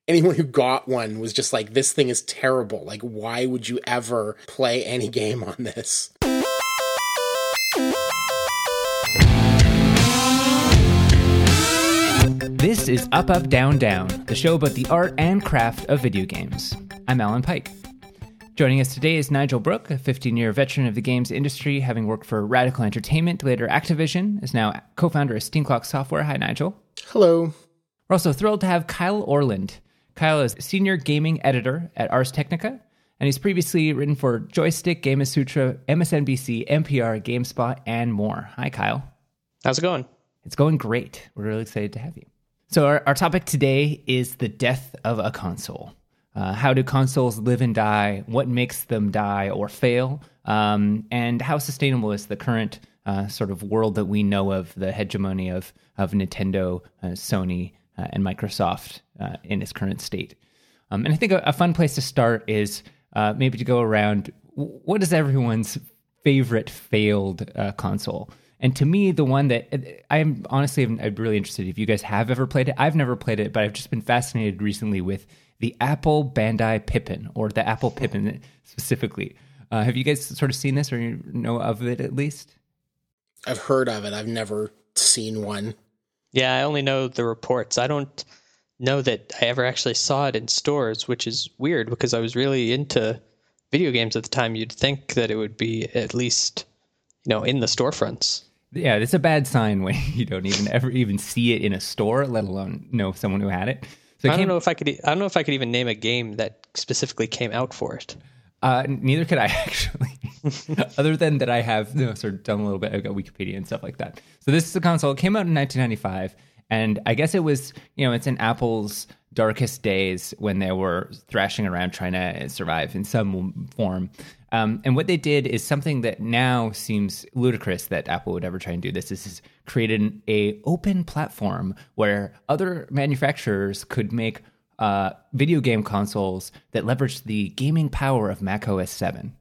anyone who got one was just like, this thing is terrible. Like, why would you ever play any game on this? This is Up, Up, Down, Down, the show about the art and craft of video games. I'm Alan Pike. Joining us today is Nigel Brooke, a 15-year veteran of the games industry, having worked for Radical Entertainment, later Activision, is now co-founder of Steam Clock Software. Hi, Nigel. Hello. We're also thrilled to have Kyle Orland. Kyle is senior gaming editor at Ars Technica, and he's previously written for Joystick, Gamasutra, MSNBC, NPR, GameSpot, and more. Hi, Kyle. How's it going? It's going great. We're really excited to have you. So our topic today is the death of a console. How do consoles live and die? What makes them die or fail? And how sustainable is the current sort of world that we know of, the hegemony of Nintendo, Sony, and Microsoft in its current state? And I think a fun place to start is maybe to go around, what is everyone's favorite failed console? And to me, the one that I'm really interested if you guys have ever played it. I've never played it, but I've just been fascinated recently with the Apple Bandai Pippin, or the Apple Pippin specifically. Have you guys sort of seen this, or you know of it at least? I've heard of it. I've never seen one. Yeah, I only know the reports. I don't know that I ever actually saw it in stores, which is weird because I was really into video games at the time. You'd think that it would be at least, in the storefronts. Yeah, it's a bad sign when you don't even see it in a store, let alone know someone who had it. So I don't know if I could even name a game that specifically came out for it. Neither could I, actually. Other than that, I have sort of done a little bit. I've got Wikipedia and stuff like that. So this is a console. It came out in 1995, and I guess it was, it's in Apple's darkest days when they were thrashing around trying to survive in some form. And what they did is something that now seems ludicrous that Apple would ever try and do this. This is created an open platform where other manufacturers could make video game consoles that leverage the gaming power of Mac OS 7.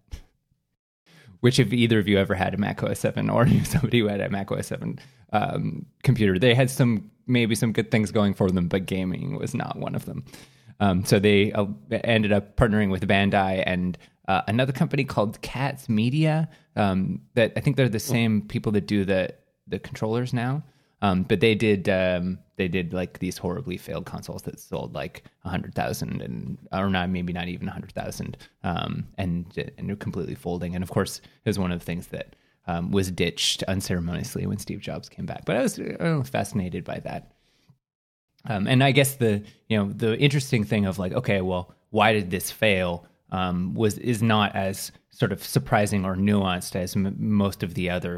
Which, if either of you ever had a Mac OS 7 or knew somebody who had a Mac OS 7 computer, they had maybe some good things going for them, but gaming was not one of them. So they ended up partnering with Bandai and another company called Cats Media. That I think they're the same people that do the controllers now. But they did like these horribly failed consoles that sold like 100,000 or not, maybe not even 100,000, and they're completely folding. And of course, it was one of the things that was ditched unceremoniously when Steve Jobs came back. But I was fascinated by that. And I guess the interesting thing of like, okay, well, why did this fail? Is not as sort of surprising or nuanced as most of the other.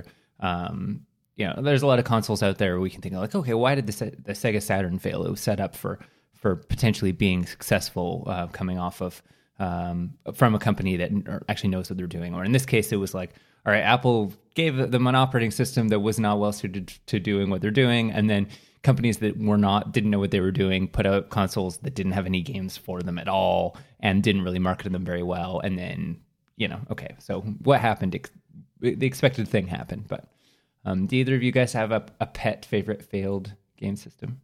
There's a lot of consoles out there where we can think like, okay, why did the Sega Saturn fail? It was set up for potentially being successful, coming off of from a company that actually knows what they're doing. Or in this case, it was like, all right, Apple gave them an operating system that was not well suited to doing what they're doing, and then companies that didn't know what they were doing put out consoles that didn't have any games for them at all and didn't really market them very well. And then, okay, so what happened? The expected thing happened. But do either of you guys have a pet favorite failed game system?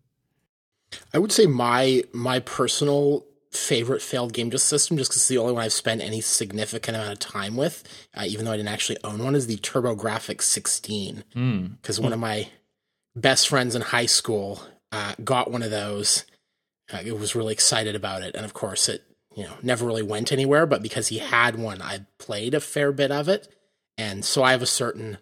I would say my personal favorite failed game system, just because it's the only one I've spent any significant amount of time with, even though I didn't actually own one, is the TurboGrafx 16. Because one of my best friends in high school got one of those. It was really excited about it, and of course it never really went anywhere. But because he had one, I played a fair bit of it, and so I have a certain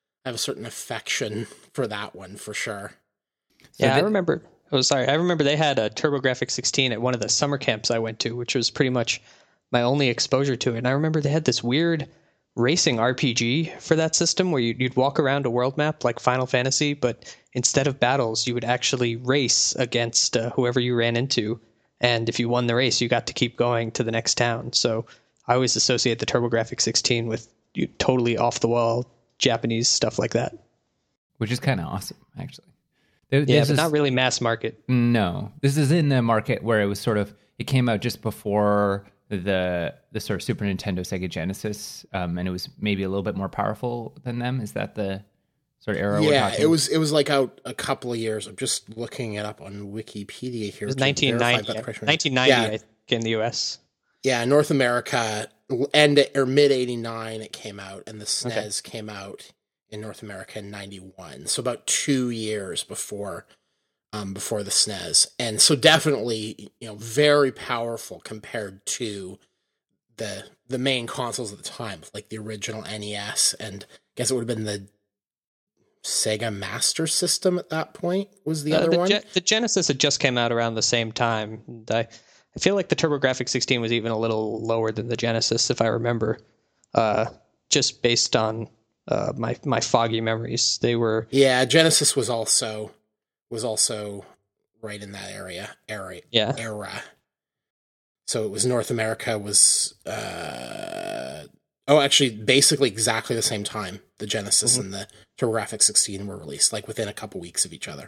affection for that one for sure. Yeah, I remember. I remember they had a TurboGrafx 16 at one of the summer camps I went to, which was pretty much my only exposure to it. And I remember they had this weird racing RPG for that system where you'd walk around a world map like Final Fantasy, but instead of battles, you would actually race against whoever you ran into. And if you won the race, you got to keep going to the next town. So I always associate the TurboGrafx 16 with totally off-the-wall Japanese stuff like that. Which is kind of awesome, actually. But not really mass market. No. This is in the market where it came out just before the sort of Super Nintendo, Sega Genesis, and it was maybe a little bit more powerful than them. Is that the sort of era we're Yeah, talking? it was like out a couple of years. I'm just looking it up on Wikipedia here. It was to verify 1990. that correction. 1990, Yeah, I think, in the US. yeah, North America, or mid '89 it came out, and the SNES came out in North America in '91. So about 2 years before the SNES, and so definitely very powerful compared to the main consoles at the time, like the original NES, and I guess it would have been the Sega Master System at that point was the other one. The Genesis had just came out around the same time. And I feel like the TurboGrafx 16 was even a little lower than the Genesis, if I remember, just based on my foggy memories. They were Genesis was also right in that era. So it was North America was actually basically exactly the same time the Genesis and the TurboGrafx 16 were released, like within a couple weeks of each other.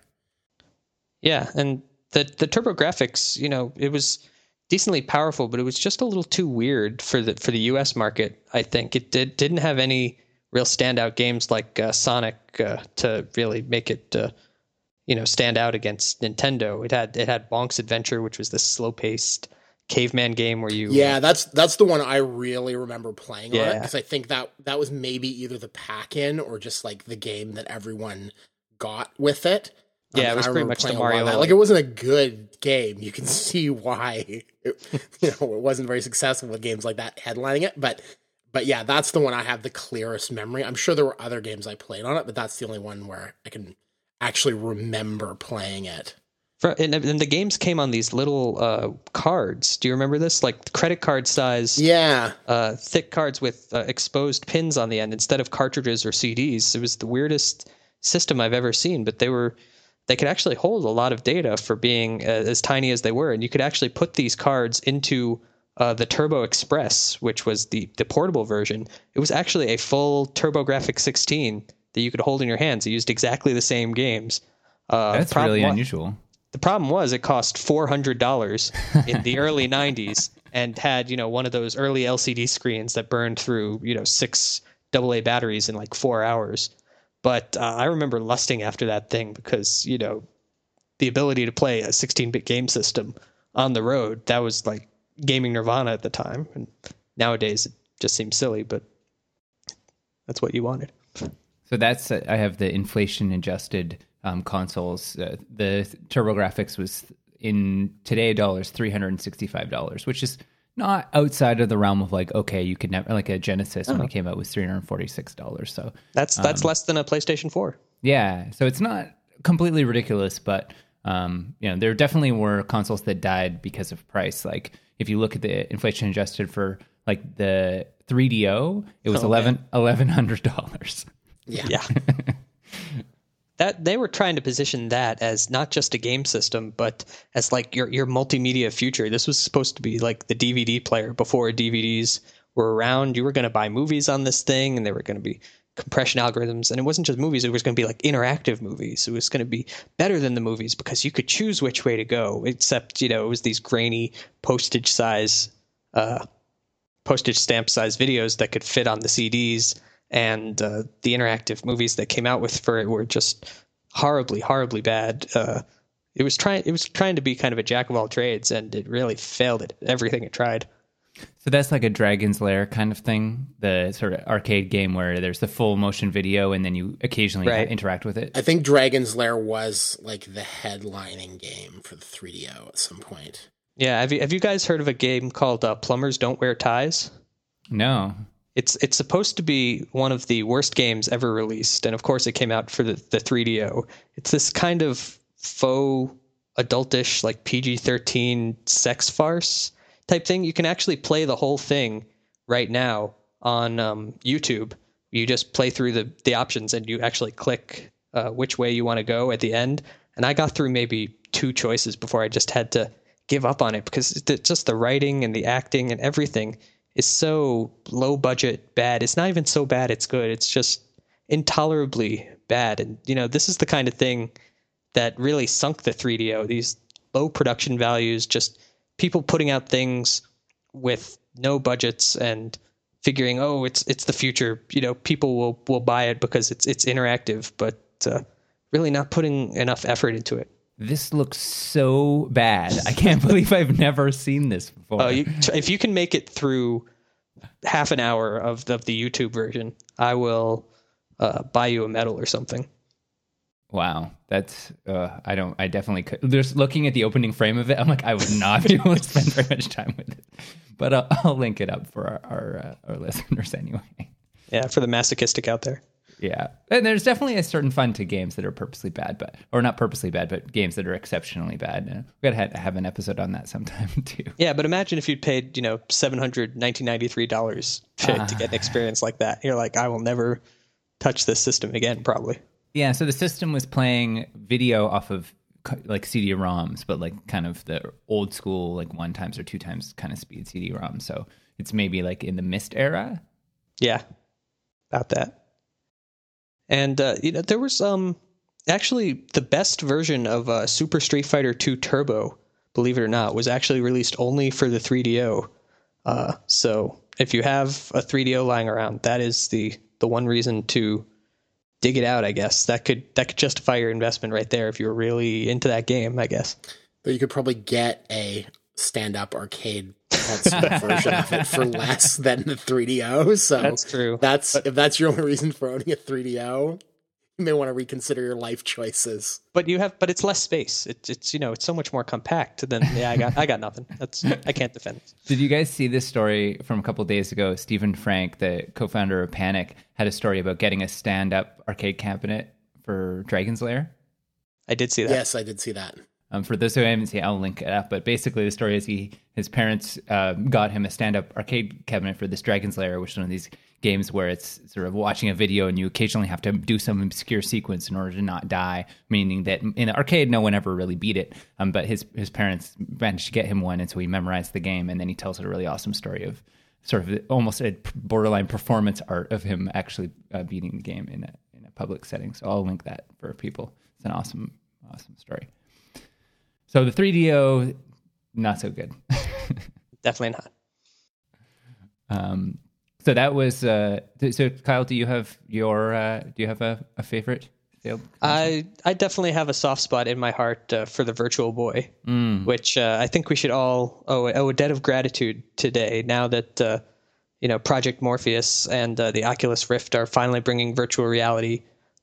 Yeah, and the TurboGrafx, it was decently powerful, but it was just a little too weird for the US market. I think it didn't have any real standout games like Sonic to really make it stand out against Nintendo. It had Bonk's Adventure, which was this slow-paced caveman game where you that's the one I really remember playing on it, because I think that was maybe either the pack-in or just like the game that everyone got with it. It was pretty much the Mario. Like, it wasn't a good game. You can see why it wasn't very successful with games like that headlining it. But yeah, that's the one I have the clearest memory. I'm sure there were other games I played on it, but that's the only one where I can actually remember playing it. And the games came on these little cards. Do you remember this? Like credit card size, thick cards with exposed pins on the end instead of cartridges or CDs. It was the weirdest system I've ever seen, but they could actually hold a lot of data for being as tiny as they were, and you could actually put these cards into the Turbo Express, which was the portable version. It was actually a full TurboGrafx 16 that you could hold in your hands. It used exactly the same games. That's really unusual. The problem was it cost $400 in the early 90s and had, one of those early LCD screens that burned through, 6 AA batteries in like 4 hours. But I remember lusting after that thing because, the ability to play a 16-bit game system on the road, that was like gaming nirvana at the time. And nowadays it just seems silly, but that's what you wanted. So I have the inflation adjusted consoles. The TurboGrafx was in today dollars $365, which is not outside of the realm of like, okay, you could never, like a Genesis when it came out was $346. So that's less than a PlayStation 4. Yeah, so it's not completely ridiculous, but there definitely were consoles that died because of price. Like if you look at the inflation adjusted for like the 3DO, it was $1,100. Yeah. That they were trying to position that as not just a game system, but as like your multimedia future. This was supposed to be like the DVD player before DVDs were around. You were going to buy movies on this thing, and there were going to be compression algorithms. And it wasn't just movies; it was going to be like interactive movies. It was going to be better than the movies because you could choose which way to go. Except it was these grainy postage stamp size videos that could fit on the CDs. And the interactive movies that came out with for it were just horribly, horribly bad. It was trying to be kind of a jack of all trades, and it really failed at everything it tried. So that's like a Dragon's Lair kind of thing, the sort of arcade game where there's the full motion video and then you occasionally interact with it. I think Dragon's Lair was like the headlining game for the 3DO at some point. Yeah, have you guys heard of a game called Plumbers Don't Wear Ties? No. It's supposed to be one of the worst games ever released, and of course it came out for the 3DO. It's this kind of faux adultish, like PG-13 sex farce type thing. You can actually play the whole thing right now on YouTube. You just play through the options, and you actually click which way you want to go at the end. And I got through maybe 2 choices before I just had to give up on it because just the writing and the acting and everything is so low budget bad. It's not even so bad it's good. It's just intolerably bad. And, this is the kind of thing that really sunk the 3DO. These low production values, just people putting out things with no budgets and figuring, oh, it's the future. People will buy it because it's interactive, but really not putting enough effort into it. This looks so bad. I can't believe I've never seen this before. Oh, if you can make it through half an hour of the YouTube version, I will buy you a medal or something. Wow, that's I definitely could. Just looking at the opening frame of it, I'm like, I would not be able to spend very much time with it. But I'll link it up for our listeners anyway. Yeah, for the masochistic out there. Yeah, and there's definitely a certain fun to games that are purposely bad, or not purposely bad, but games that are exceptionally bad. And we've got to have an episode on that sometime too. Yeah, but imagine if you'd paid $793 to get an experience like that. You're like, I will never touch this system again, probably. Yeah, so the system was playing video off of like CD-ROMs, but like kind of the old school, like 1 times or 2 times kind of speed CD-ROM. So it's maybe like in the Myst era. Yeah, about that. And there was actually the best version of Super Street Fighter 2 Turbo, believe it or not, was actually released only for the 3DO. So if you have a 3DO lying around, that is the one reason to dig it out, I guess. That could justify your investment right there if you're really into that game, I guess. But you could probably get a stand-up arcade console version of it for less than the 3DO. So that's true. If that's your only reason for owning a 3DO, you may want to reconsider your life choices. But it's less space. It's so much more compact than I got nothing. I can't defend it. Did you guys see this story from a couple of days ago? Stephen Frank, the co-founder of Panic, had a story about getting a stand-up arcade cabinet for Dragon's Lair. I did see that. Yes, I did see that. For those who haven't seen it, I'll link it up. But basically, the story is his parents got him a stand-up arcade cabinet for this Dragon's Lair, which is one of these games where it's sort of watching a video and you occasionally have to do some obscure sequence in order to not die, meaning that in the arcade, no one ever really beat it. But his parents managed to get him one, and so he memorized the game, and then he tells it a really awesome story of sort of almost a borderline performance art of him actually beating the game in a public setting. So I'll link that for people. It's an awesome story. So the 3DO, not so good. Definitely not. So that was. So Kyle, do you have a favorite failed console? I definitely have a soft spot in my heart for the Virtual Boy, which I think we should all owe a debt of gratitude today. Now that Project Morpheus and the Oculus Rift are finally bringing virtual reality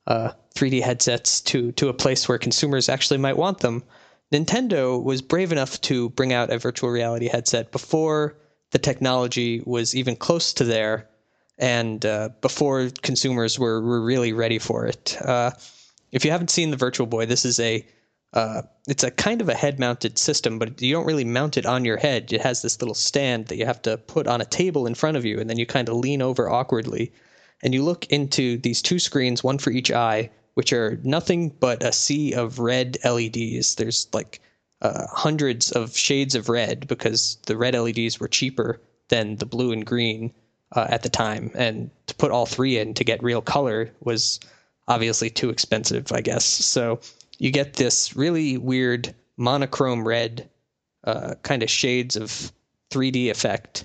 3D headsets to a place where consumers actually might want them. Nintendo was brave enough to bring out a virtual reality headset before the technology was even close to there, and before consumers were really ready for it. If you haven't seen the Virtual Boy, this is it's a kind of a head-mounted system, but you don't really mount it on your head. It has this little stand that you have to put on a table in front of you, and then you kind of lean over awkwardly, and you look into these 2 screens, one for each eye, which are nothing but a sea of red LEDs. There's like hundreds of shades of red because the red LEDs were cheaper than the blue and green at the time. And to put all 3 in to get real color was obviously too expensive, I guess. So you get this really weird monochrome red kind of shades of 3D effect.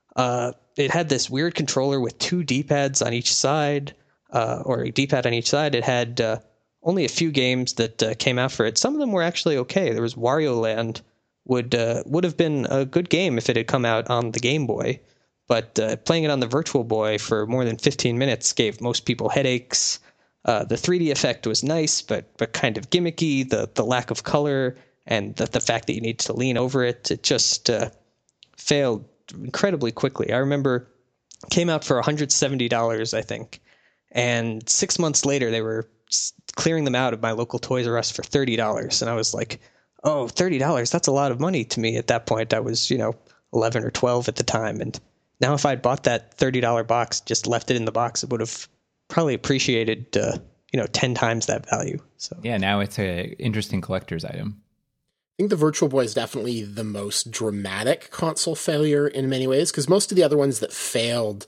It had this weird controller with 2 D-pads on each side. Or a D-pad on each side. It had only a few games that came out for it. Some of them were actually okay. There was Wario Land would have been a good game if it had come out on the Game Boy, but playing it on the Virtual Boy for more than 15 minutes gave most people headaches. The 3D effect was nice, but kind of gimmicky. The lack of color and the fact that you need to lean over it just failed incredibly quickly. I remember it came out for $170, I think. And 6 months later, they were clearing them out of my local Toys R Us for $30. And I was like, oh, $30, that's a lot of money to me at that point. I was, 11 or 12 at the time. And now if I'd bought that $30 box, just left it in the box, it would have probably appreciated, 10 times that value. So yeah, now it's a interesting collector's item. I think the Virtual Boy is definitely the most dramatic console failure in many ways, because most of the other ones that flamed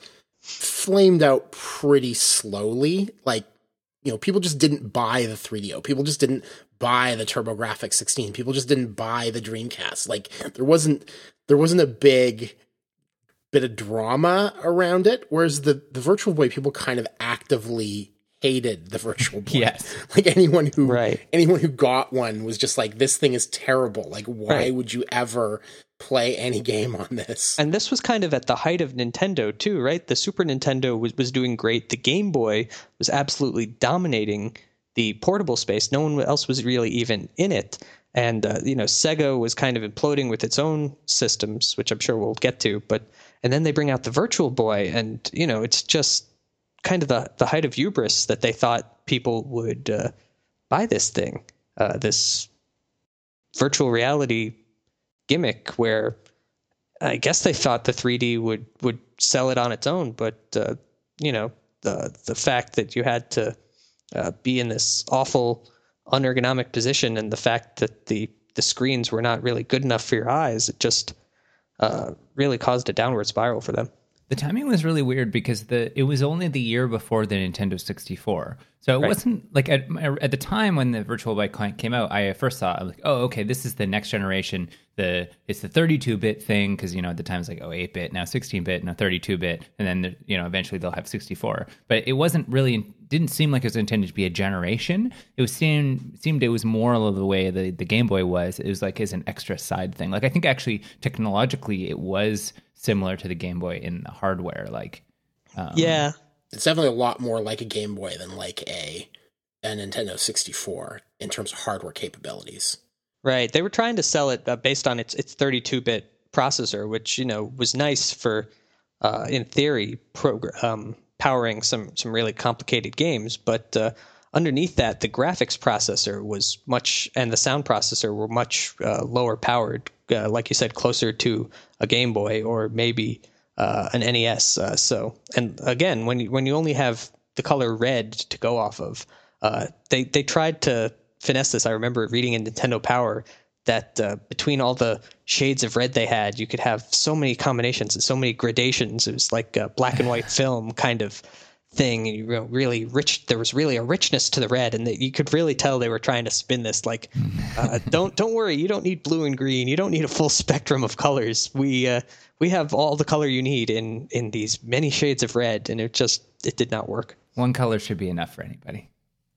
out pretty slowly. Like, people just didn't buy the 3DO. People just didn't buy the TurboGrafx 16. People just didn't buy the Dreamcast. Like, there wasn't a big bit of drama around it, whereas the Virtual Boy, people kind of actively hated the Virtual Boy. Yes. Like anyone who got one was just like, this thing is terrible. Like, why would you ever play any game on this? And this was kind of at the height of Nintendo too, right? The Super Nintendo was doing great. The Game Boy was absolutely dominating the portable space. No one else was really even in it. And, Sega was kind of imploding with its own systems, which I'm sure we'll get to. And then they bring out the Virtual Boy, and, it's just kind of the height of hubris that they thought people would buy this thing, this virtual reality gimmick, where I guess they thought the 3D would sell it on its own. But, the fact that you had to be in this awful unergonomic position, and the fact that the screens were not really good enough for your eyes, it just really caused a downward spiral for them. The timing was really weird because it was only the year before the Nintendo 64. So it wasn't like at the time when the Virtual Boy came out, I first thought, like, oh, okay, this is the next generation. It's the 32-bit thing, because, at the time it's like, 8-bit, now 16-bit, now 32-bit, and then, eventually they'll have 64. But it didn't seem like it was intended to be a generation. It seemed it was more of the way the Game Boy was. It was like as an extra side thing. Like, I think actually technologically it was similar to the Game Boy in the hardware. Like, yeah, it's definitely a lot more like a Game Boy than like a Nintendo 64 in terms of hardware capabilities. Right. They were trying to sell it based on its 32-bit processor, which, was nice for, in theory, powering some really complicated games. But underneath that, the graphics processor was and the sound processor were much lower powered, like you said, closer to a Game Boy or maybe an NES. And again, when you only have the color red to go off of, they tried to finesse this. I remember reading in Nintendo Power that between all the shades of red they had, you could have so many combinations and so many gradations. It was like a black and white film kind of thing. And really rich. There was really a richness to the red, and you could really tell they were trying to spin this like, don't worry, you don't need blue and green. You don't need a full spectrum of colors. We have all the color you need in these many shades of red, and it did not work. One color should be enough for anybody.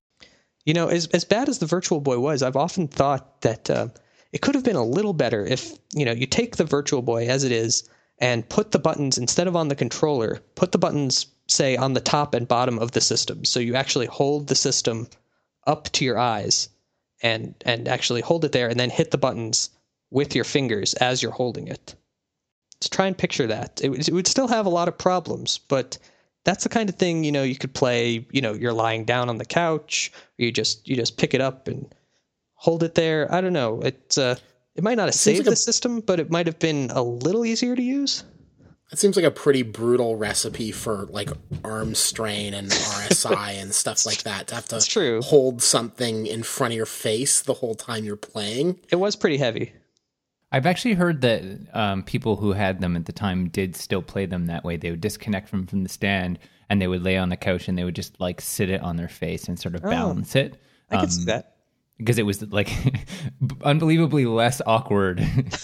As bad as the Virtual Boy was, I've often thought that it could have been a little better if, you take the Virtual Boy as it is and put the buttons, instead of on the controller, put the buttons, say, on the top and bottom of the system. So you actually hold the system up to your eyes and actually hold it there, and then hit the buttons with your fingers as you're holding it. Let's try and picture that. It would still have a lot of problems, but that's the kind of thing, you could play, you're lying down on the couch, or you just pick it up and hold it there. I don't know. It might not have saved the system, but it might have been a little easier to use. It seems like a pretty brutal recipe for like arm strain and RSI and stuff like that. To have to hold something in front of your face the whole time you're playing. It was pretty heavy. I've actually heard that people who had them at the time did still play them that way. They would disconnect from the stand, and they would lay on the couch, and they would just like sit it on their face and sort of balance it. I could see that. Because it was like unbelievably less awkward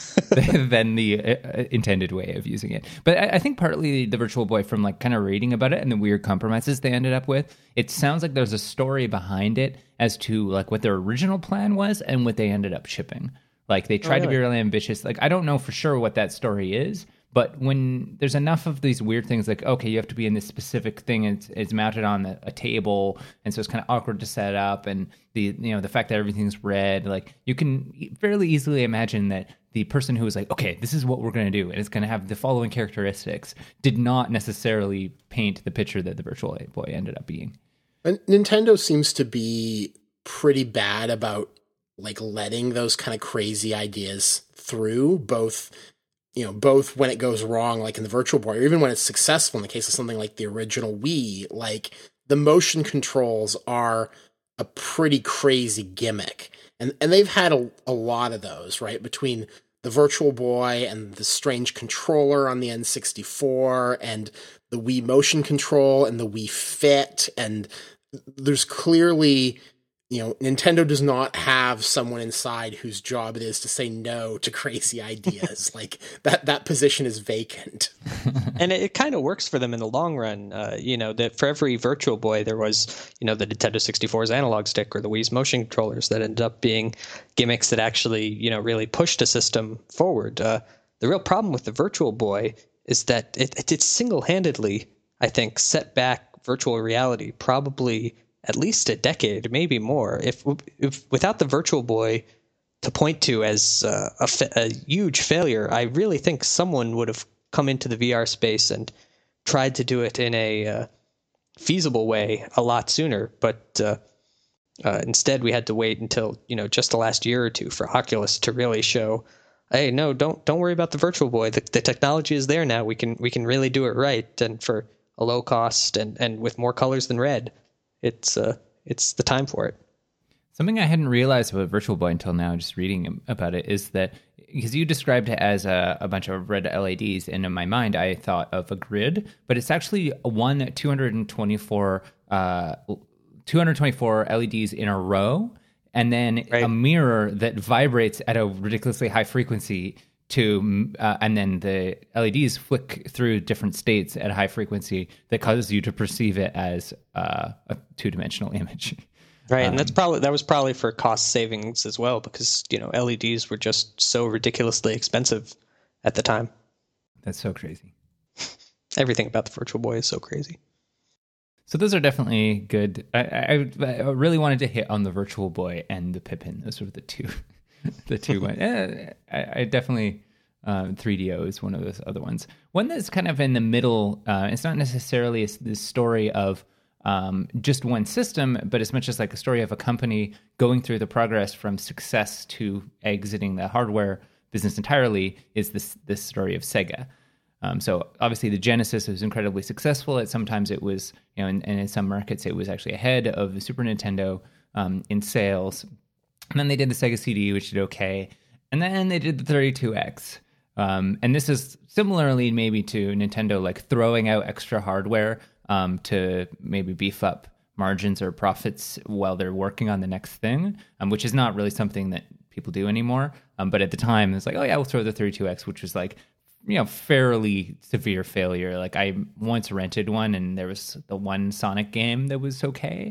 than the intended way of using it. But I think partly the Virtual Boy, from like kind of reading about it and the weird compromises they ended up with, it sounds like there's a story behind it as to like what their original plan was and what they ended up shipping. Like they tried to be really ambitious. Like I don't know for sure what that story is, but when there's enough of these weird things, like, okay, you have to be in this specific thing, and it's mounted on a table, and so it's kind of awkward to set up, and the fact that everything's red, like you can fairly easily imagine that the person who was like, okay, this is what we're going to do, and it's going to have the following characteristics, did not necessarily paint the picture that the Virtual Boy ended up being. And Nintendo seems to be pretty bad about like letting those kind of crazy ideas through, both when it goes wrong, like in the Virtual Boy, or even when it's successful in the case of something like the original Wii. Like the motion controls are a pretty crazy gimmick. And they've had a lot of those, right? Between the Virtual Boy and the strange controller on the N64 and the Wii motion control and the Wii Fit. And there's clearly Nintendo does not have someone inside whose job it is to say no to crazy ideas. Like that position is vacant. And it kind of works for them in the long run. That for every Virtual Boy, there was, the Nintendo 64's analog stick or the Wii's motion controllers that ended up being gimmicks that actually, really pushed a system forward. The real problem with the Virtual Boy is that it single-handedly, I think, set back virtual reality probably at least a decade, maybe more. If without the Virtual Boy to point to as a huge failure, I really think someone would have come into the VR space and tried to do it in a feasible way a lot sooner. But instead, we had to wait until just the last year or two for Oculus to really show, hey, no, don't worry about the Virtual Boy. The technology is there now. We can really do it right, and for a low cost and with more colors than red. It's the time for it. Something I hadn't realized about Virtual Boy until now, just reading about it, is that because you described it as a bunch of red LEDs, and in my mind I thought of a grid, but it's actually 224 LEDs in a row, and then a mirror that vibrates at a ridiculously high frequency and then the LEDs flick through different states at a high frequency that causes you to perceive it as a two-dimensional image. Right, and that was probably for cost savings as well, because LEDs were just so ridiculously expensive at the time. That's so crazy. Everything about the Virtual Boy is so crazy. So those are definitely good. I really wanted to hit on the Virtual Boy and the Pippin. Those were the two. The two ones. I definitely 3DO is one of those other ones. One that's kind of in the middle. It's not necessarily this story of just one system, but as much as like a story of a company going through the progress from success to exiting the hardware business entirely. Is this story of Sega? So obviously the Genesis was incredibly successful. Sometimes it was, and in some markets it was actually ahead of the Super Nintendo in sales. And then they did the Sega CD, which did okay. And then they did the 32X. And this is similarly maybe to Nintendo, like throwing out extra hardware to maybe beef up margins or profits while they're working on the next thing, which is not really something that people do anymore. But at the time, it's like, oh yeah, we'll throw the 32X, which was like, fairly severe failure. Like I once rented one and there was the one Sonic game that was okay,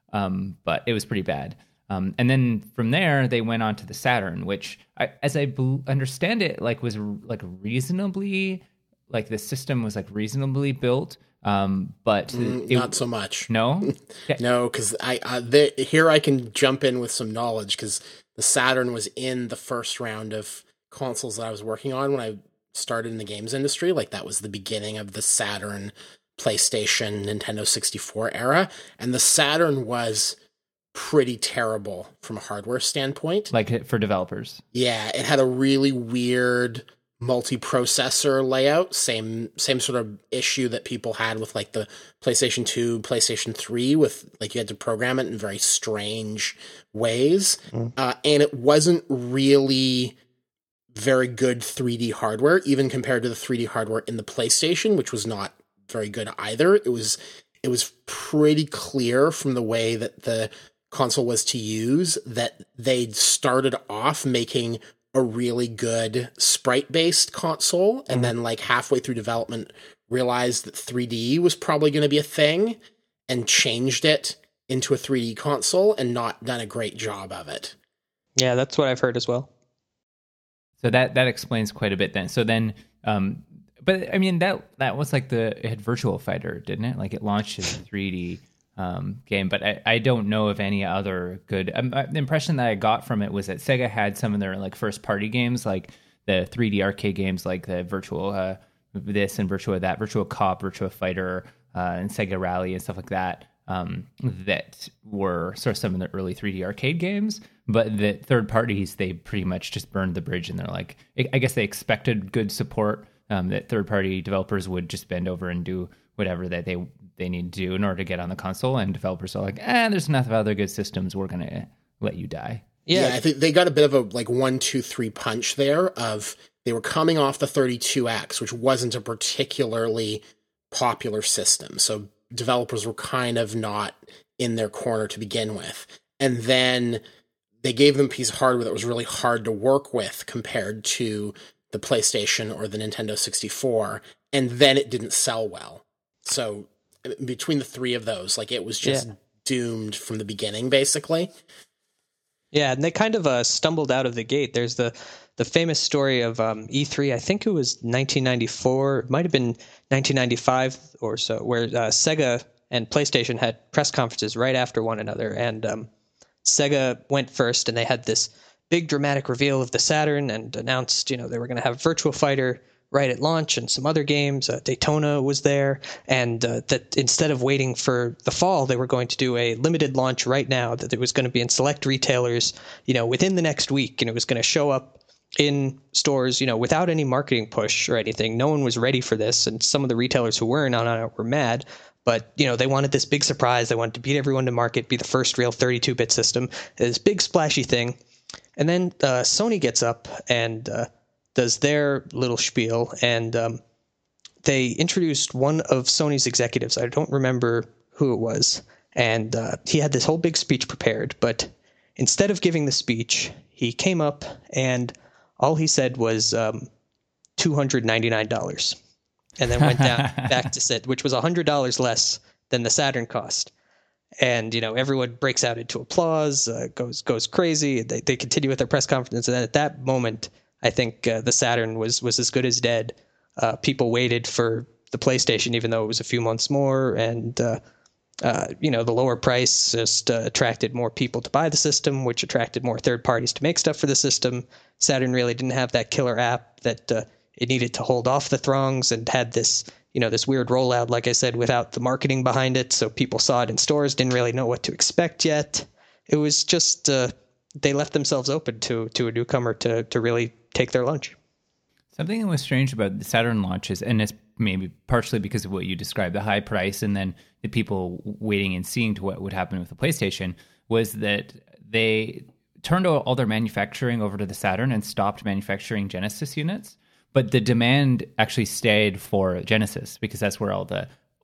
but it was pretty bad. And then from there, they went on to the Saturn, which, as I understand it, was reasonably, the system was reasonably built, but not so much. No, no, because here I can jump in with some knowledge, because the Saturn was in the first round of consoles that I was working on when I started in the games industry. That was the beginning of the Saturn, PlayStation, Nintendo 64 era, and the Saturn was pretty terrible from a hardware standpoint. For developers. Yeah, it had a really weird multi-processor layout. Same sort of issue that people had with the PlayStation 2, PlayStation 3, with you had to program it in very strange ways. And it wasn't really very good 3D hardware, even compared to the 3D hardware in the PlayStation, which was not very good either. It was pretty clear from the way that the console was to use that they'd started off making a really good sprite-based console, and then halfway through development realized that 3D was probably going to be a thing and changed it into a 3D console and not done a great job of it. Yeah, that's what I've heard as well. So that explains quite a bit then. So then, but I mean, that was it had Virtual Fighter, didn't it? It launched as a 3D game, but I don't know of any other good. The impression that I got from it was that Sega had some of their first party games, like the 3D arcade games, like the Virtual this and Virtua that, Virtua Cop, Virtua Fighter, and Sega Rally and stuff like that. That were sort of some of the early 3D arcade games, but the third parties, they pretty much just burned the bridge, and they're I guess they expected good support, that third party developers would just bend over and do whatever that they need to do in order to get on the console, and developers are there's enough of other good systems, we're going to let you die. Yeah, I think they got a bit of a 1-2-3 punch there of they were coming off the 32X, which wasn't a particularly popular system. So developers were kind of not in their corner to begin with. and then they gave them a piece of hardware that was really hard to work with compared to the PlayStation or the Nintendo 64, and then it didn't sell well. So between the three of those, like, it was just doomed from the beginning, basically. Yeah, and they kind of stumbled out of the gate. There's the famous story of E3, I think it was 1994, it might have been 1995 or so, where Sega and PlayStation had press conferences right after one another, and Sega went first, and they had this big dramatic reveal of the Saturn and announced, they were going to have Virtua Fighter right at launch and some other games. Daytona was there, and that instead of waiting for the fall, they were going to do a limited launch right now, that it was going to be in select retailers, within the next week, and it was going to show up in stores, without any marketing push or anything. No one was ready for this, and some of the retailers who weren't on it were mad. But, they wanted this big surprise. They wanted to beat everyone to market, be the first real 32-bit system, this big splashy thing. And then Sony gets up and does their little spiel, and they introduced one of Sony's executives. I don't remember who it was. And he had this whole big speech prepared. But instead of giving the speech, he came up and all he said was $299. And then went down back to sit, which was $100 less than the Saturn cost. And, everyone breaks out into applause, goes crazy. They continue with their press conference. And then at that moment, I think the Saturn was as good as dead. People waited for the PlayStation, even though it was a few months more. And, the lower price just attracted more people to buy the system, which attracted more third parties to make stuff for the system. Saturn really didn't have that killer app that it needed to hold off the throngs, and had this, this weird rollout, like I said, without the marketing behind it. So people saw it in stores, didn't really know what to expect yet. It was just, they left themselves open to a newcomer to really take their lunch. Something that was strange about the Saturn launches, and it's maybe partially because of what you described, the high price, and then the people waiting and seeing to what would happen with the PlayStation, was that they turned all their manufacturing over to the Saturn and stopped manufacturing Genesis units. But the demand actually stayed for Genesis, because that's where all the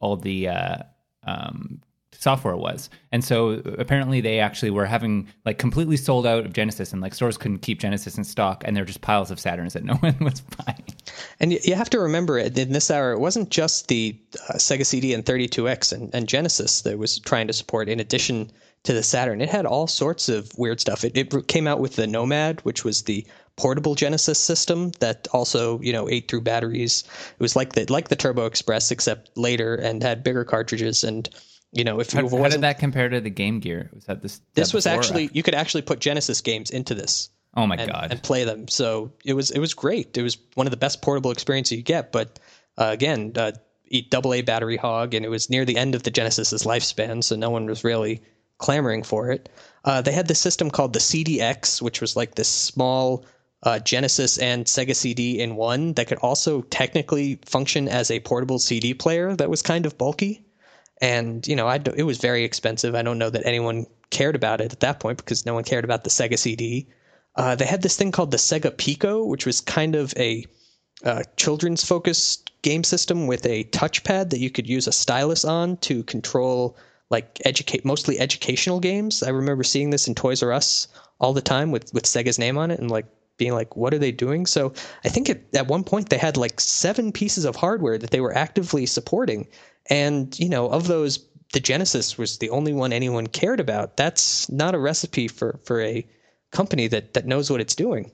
software was. And so apparently they actually were having completely sold out of Genesis, and stores couldn't keep Genesis in stock, and there were just piles of Saturns that no one was buying. And you have to remember, in this hour, it wasn't just the Sega CD and 32X and Genesis that was trying to support in addition to the Saturn. It had all sorts of weird stuff. It came out with the Nomad, which was the portable Genesis system that also, ate through batteries. It was like the Turbo Express, except later, and had bigger cartridges. And if how did that compare to the Game Gear? Was that this was actually, you could actually put Genesis games into this. Oh my God. And play them. So it was great. It was one of the best portable experiences you get. But again, AA battery hog, and it was near the end of the Genesis's lifespan, so no one was really clamoring for it. They had this system called the CDX, which was like this small Genesis and Sega CD in one that could also technically function as a portable CD player that was kind of bulky. And, it was very expensive. I don't know that anyone cared about it at that point, because no one cared about the Sega CD. They had this thing called the Sega Pico, which was kind of a children's focused game system with a touchpad that you could use a stylus on to control mostly educational games. I remember seeing this in Toys R Us all the time with Sega's name on it, and being like, what are they doing? So I think at one point they had 7 pieces of hardware that they were actively supporting. And, of those, the Genesis was the only one anyone cared about. That's not a recipe for a company that knows what it's doing.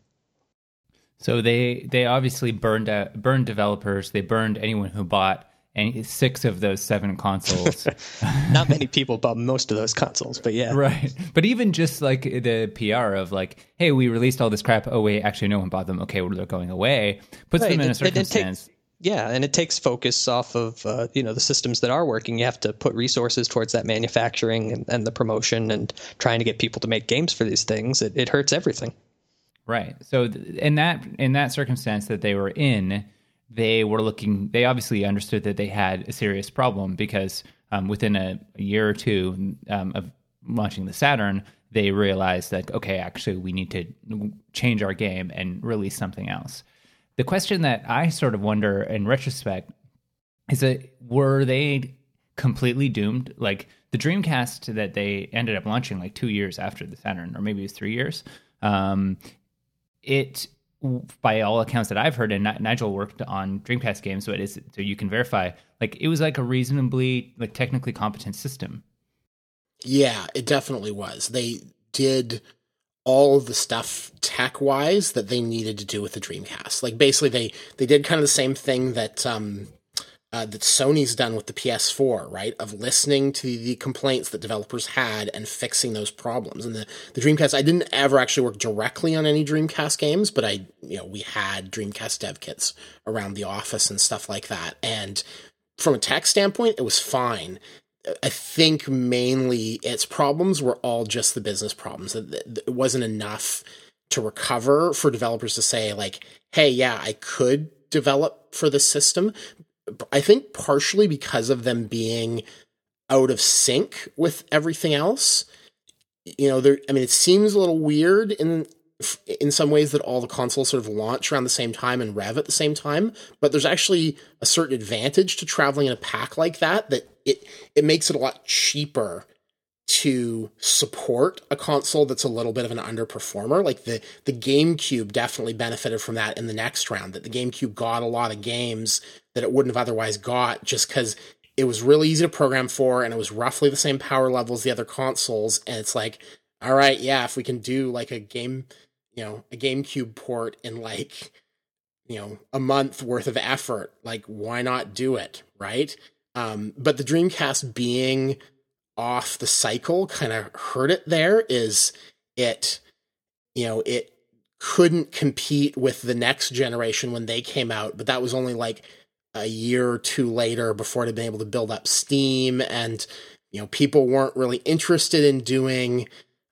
So they obviously burned developers. They burned anyone who bought 6 of those 7 consoles. Not many people bought most of those consoles, but yeah. Right. But even just the PR of hey, we released all this crap. Oh, wait, actually no one bought them. Okay, well, they're going away. Puts them in a circumstance. And it takes focus off of, the systems that are working. You have to put resources towards that manufacturing and the promotion and trying to get people to make games for these things. It hurts everything. Right. So in that circumstance that they were in, they obviously understood that they had a serious problem, because within a year or two of launching the Saturn, they realized that, okay, actually we need to change our game and release something else. The question that I sort of wonder in retrospect is that, were they completely doomed? the Dreamcast that they ended up launching like 2 years after the Saturn, or maybe it was 3 years. It, by all accounts that I've heard, and Nigel worked on Dreamcast games, so you can verify, like it was like a reasonably like technically competent system. Yeah, it definitely was. They did all of the stuff tech-wise that they needed to do with the Dreamcast. Like basically, they did kind of the same thing that that Sony's done with the PS4, right? Of listening to the complaints that developers had and fixing those problems. And the Dreamcast, I didn't ever actually work directly on any Dreamcast games, but we had Dreamcast dev kits around the office and stuff like that. And from a tech standpoint, it was fine. I think mainly its problems were all just the business problems. It wasn't enough to recover for developers to say like, hey, yeah, I could develop for this system. I think partially because of them being out of sync with everything else. It seems a little weird in some ways that all the consoles sort of launch around the same time and rev at the same time, but there's actually a certain advantage to traveling in a pack like that it makes it a lot cheaper to support a console that's a little bit of an underperformer. Like the GameCube definitely benefited from that in the next round, that the GameCube got a lot of games that it wouldn't have otherwise got just because it was really easy to program for and it was roughly the same power level as the other consoles. And it's like, all right, yeah, if we can do like a GameCube port in like, a month worth of effort, like why not do it, right? But the Dreamcast being off the cycle kind of hurt it there. It couldn't compete with the next generation when they came out, but that was only like a year or two later before it had been able to build up steam, and people weren't really interested in doing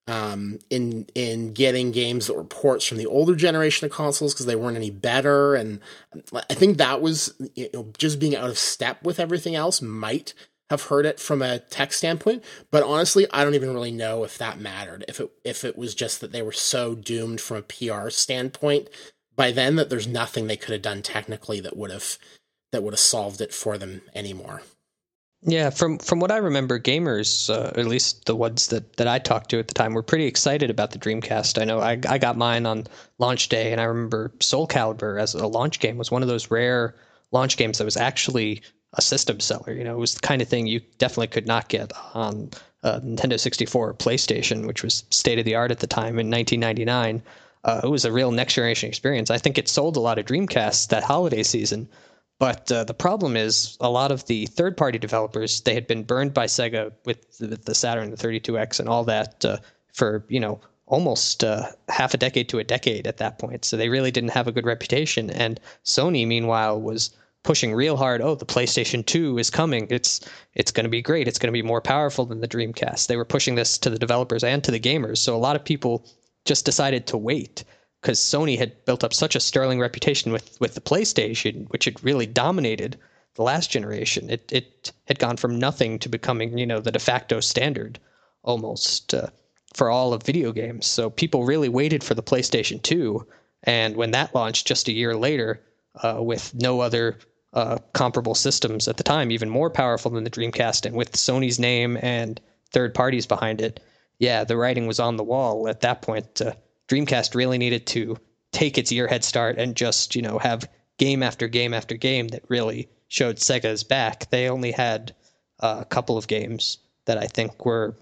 in getting games that were ports from the older generation of consoles because they weren't any better. And I think that was just being out of step with everything else might have hurt it from a tech standpoint, but honestly, I don't even really know if that mattered. If it was just that they were so doomed from a PR standpoint by then that there's nothing they could have done technically that would have solved it for them anymore. Yeah, from what I remember, gamers, at least the ones that I talked to at the time, were pretty excited about the Dreamcast. I know I got mine on launch day, and I remember Soul Calibur as a launch game was one of those rare launch games that was actually a system seller. It was the kind of thing you definitely could not get on Nintendo 64 or PlayStation, which was state of the art at the time in 1999. It was a real next generation experience. I think it sold a lot of Dreamcasts that holiday season. But the problem is a lot of the third-party developers, they had been burned by Sega with the Saturn, the 32X, and all that for, almost half a decade to a decade at that point. So they really didn't have a good reputation. And Sony, meanwhile, was pushing real hard. Oh, the PlayStation 2 is coming. It's going to be great. It's going to be more powerful than the Dreamcast. They were pushing this to the developers and to the gamers. So a lot of people just decided to wait, because Sony had built up such a sterling reputation with the PlayStation, which had really dominated the last generation. It had gone from nothing to becoming, the de facto standard almost for all of video games. So people really waited for the PlayStation 2. And when that launched just a year later, with no other comparable systems at the time, even more powerful than the Dreamcast, and with Sony's name and third parties behind it, yeah, the writing was on the wall at that point. Dreamcast really needed to take its year head start and just, have game after game after game that really showed Sega's back. They only had a couple of games that I think were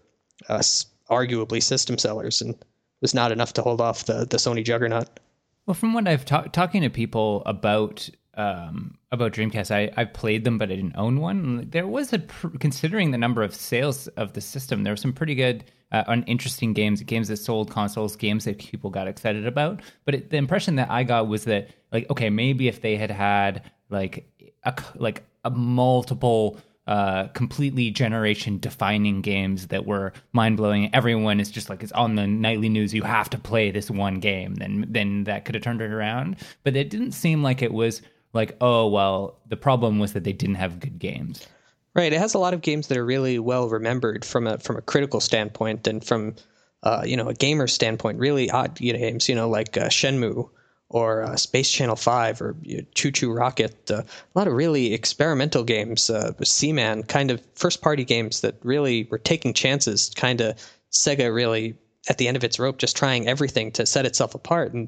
arguably system sellers, and was not enough to hold off the Sony juggernaut. Well, from what I've talking to people about Dreamcast, I've played them, but I didn't own one. There was considering the number of sales of the system, there were some pretty good interesting games that sold consoles, games that people got excited about. But the impression that I got was that, like, okay, maybe if they had like a multiple completely generation defining games that were mind blowing, everyone is just like, it's on the nightly news, you have to play this one game, then that could have turned it around. But it didn't seem like it was like, oh, well, the problem was that they didn't have good games. Right. It has a lot of games that are really well remembered from a critical standpoint, and from a gamer standpoint, really odd games, like Shenmue or Space Channel 5 or Choo Choo Rocket. A lot of really experimental games, Seaman, kind of first-party games that really were taking chances, kind of Sega really at the end of its rope, just trying everything to set itself apart. And,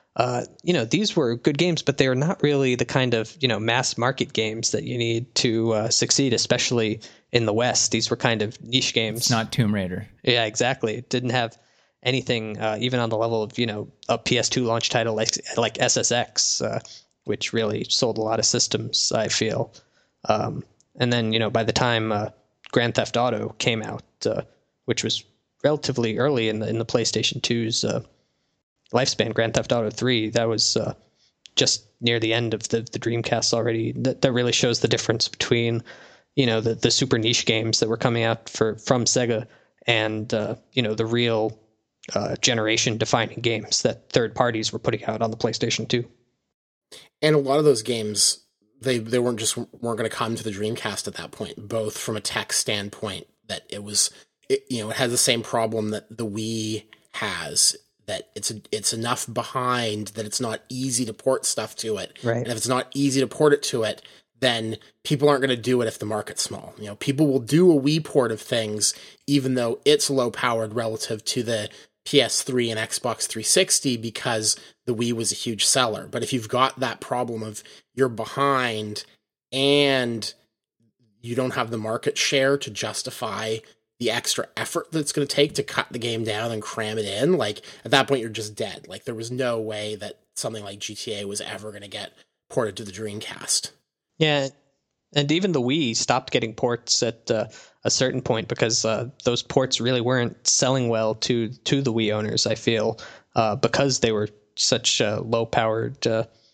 these were good games, but they were not really the kind of, mass market games that you need to succeed, especially in the West. These were kind of niche games. It's not Tomb Raider. Yeah, exactly. It didn't have anything even on the level of a PS2 launch title like SSX, which really sold a lot of systems, I feel. And then by the time Grand Theft Auto came out, which was relatively early in the PlayStation 2's lifespan, Grand Theft Auto 3, that was just near the end of the Dreamcast already. That really shows the difference between the super niche games that were coming out from Sega and the real generation-defining games that third parties were putting out on the PlayStation 2. And a lot of those games, they weren't going to come to the Dreamcast at that point, both from a tech standpoint, that it has the same problem that the Wii has, that it's enough behind that it's not easy to port stuff to it. Right. And if it's not easy to port it to it, then people aren't going to do it if the market's small. People will do a Wii port of things, even though it's low powered relative to the PS3 and Xbox 360, because the Wii was a huge seller. But if you've got that problem of you're behind and you don't have the market share to justify the extra effort that's going to take to cut the game down and cram it in, like at that point you're just dead. Like there was no way that something like GTA was ever going to get ported to the Dreamcast. Yeah, and even the Wii stopped getting ports at a certain point because those ports really weren't selling well to the Wii owners, I feel, because they were such low-powered,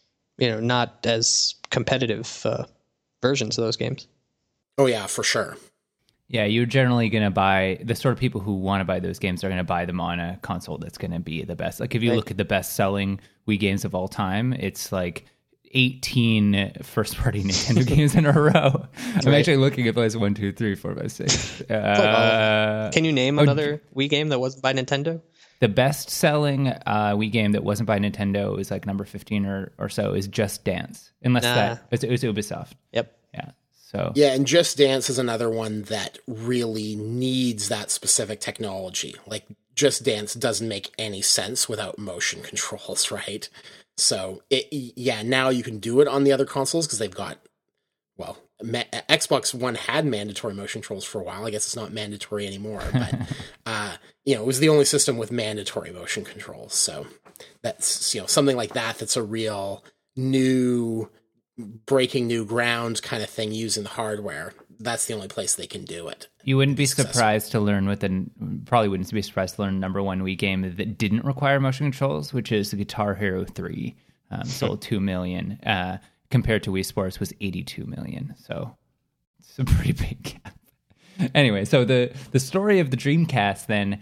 not as competitive versions of those games. Oh, yeah, for sure. Yeah, you're generally going to buy, the sort of people who want to buy those games are going to buy them on a console that's going to be the best. Like if you look at the best-selling Wii games of all time, it's like 18 first-party Nintendo games in a row. I'm actually looking at place 1, 2, 3, 4, 5, 6. Can you name another Wii game that wasn't by Nintendo? The best-selling Wii game that wasn't by Nintendo is like number 15 or so is Just Dance, unless it was Ubisoft. Yep. Yeah. So yeah, and Just Dance is another one that really needs that specific technology. Like Just Dance doesn't make any sense without motion controls, right? So now you can do it on the other consoles because they've got, Xbox One had mandatory motion controls for a while. I guess it's not mandatory anymore, but it was the only system with mandatory motion controls. So that's something like that's a real new breaking new ground kind of thing using the hardware. That's the only place they can do it. You wouldn't be surprised to learn probably wouldn't be surprised to learn number one Wii game that didn't require motion controls, which is the Guitar Hero 3. Sold 2 million, compared to Wii Sports was 82 million. So it's a pretty big gap. Anyway, so the story of the Dreamcast then,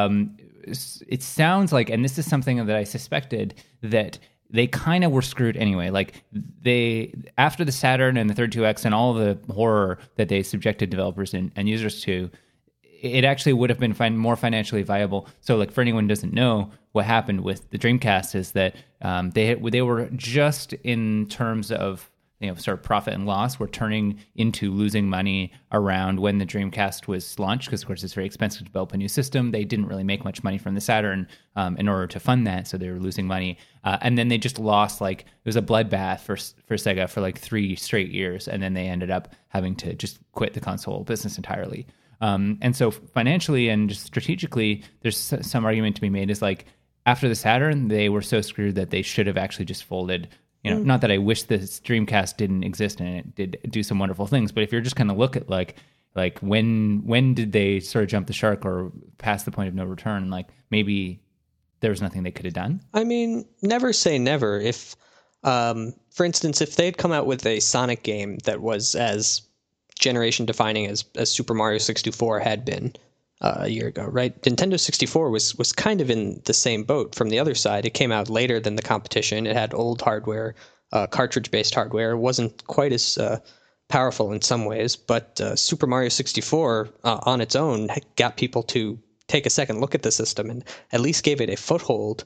it sounds like, and this is something that I suspected, that they kind of were screwed anyway. Like after the Saturn and the 32X and all the horror that they subjected developers and users to, it actually would have been more financially viable. So like for anyone who doesn't know, what happened with the Dreamcast is that they were just in terms of sort of profit and loss, were turning into losing money around when the Dreamcast was launched, because of course it's very expensive to develop a new system. They didn't really make much money from the Saturn in order to fund that, so they were losing money. And then they just lost, it was a bloodbath for Sega for 3 straight years, and then they ended up having to just quit the console business entirely. And so financially and just strategically, there's some argument to be made is after the Saturn, they were so screwed that they should have actually just folded. Not that I wish this Dreamcast didn't exist and it did do some wonderful things, but if you're just going to look at when did they sort of jump the shark or past the point of no return, maybe there was nothing they could have done. I mean, never say never. If, for instance, if they'd come out with a Sonic game that was as generation defining as Super Mario 64 had been a year ago, right? Nintendo 64 was kind of in the same boat from the other side. It came out later than the competition. It had old hardware, cartridge-based hardware. It wasn't quite as powerful in some ways, but Super Mario 64 on its own got people to take a second look at the system and at least gave it a foothold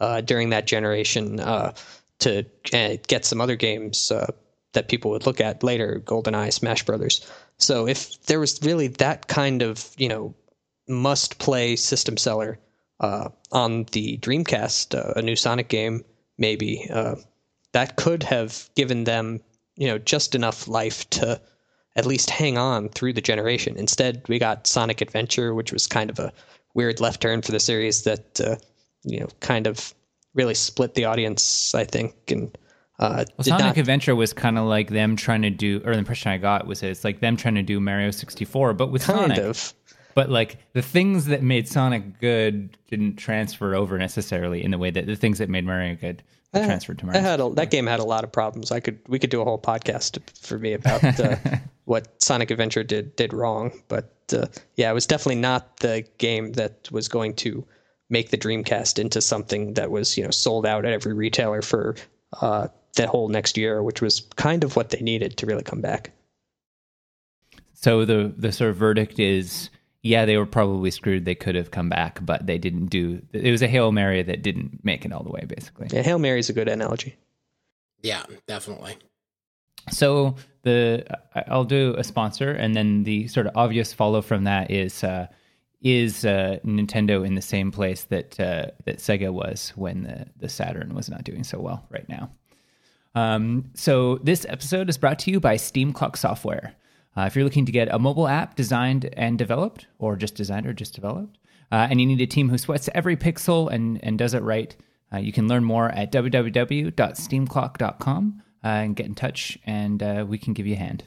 during that generation to get some other games that people would look at later, GoldenEye, Smash Brothers. So if there was really that kind of, must-play system seller on the Dreamcast, a new Sonic game, maybe, that could have given them, just enough life to at least hang on through the generation. Instead, we got Sonic Adventure, which was kind of a weird left turn for the series that, kind of really split the audience, I think. And Sonic Adventure was kind of like them trying to do, or the impression I got was it's like them trying to do Mario 64, but with Sonic. Kind of. But like the things that made Sonic good didn't transfer over necessarily in the way that the things that made Mario good transferred to Mario. That game had a lot of problems. We could do a whole podcast for me about what Sonic Adventure did wrong. But it was definitely not the game that was going to make the Dreamcast into something that was sold out at every retailer for that whole next year, which was kind of what they needed to really come back. So the sort of verdict is, yeah, they were probably screwed. They could have come back, but they didn't do. It was a Hail Mary that didn't make it all the way, basically. Yeah, Hail Mary is a good analogy. Yeah, definitely. So I'll do a sponsor, and then the sort of obvious follow from that is Nintendo in the same place that Sega was when the Saturn was not doing so well right now. So this episode is brought to you by Steam Clock Software. If you're looking to get a mobile app designed and developed, or just designed or just developed, and you need a team who sweats every pixel and does it right, you can learn more at www.steamclock.com and get in touch, and we can give you a hand.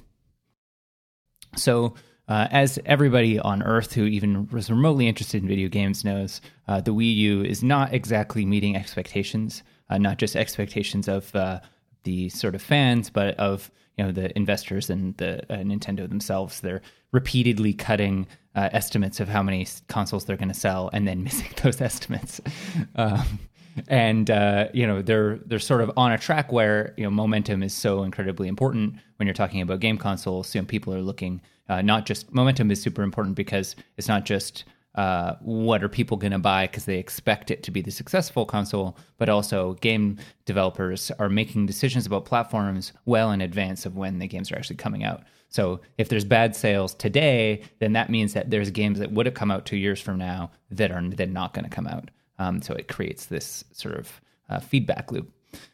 So as everybody on Earth who even was remotely interested in video games knows, the Wii U is not exactly meeting expectations, not just expectations of the sort of fans, but of the investors and the Nintendo themselves. They're repeatedly cutting estimates of how many consoles they're going to sell and then missing those estimates. They're sort of on a track where momentum is so incredibly important when you're talking about game consoles. People are looking not just momentum is super important because it's not just what are people going to buy because they expect it to be the successful console, but also game developers are making decisions about platforms well in advance of when the games are actually coming out. So if there's bad sales today, then that means that there's games that would have come out 2 years from now that are then not going to come out. So it creates this sort of feedback loop.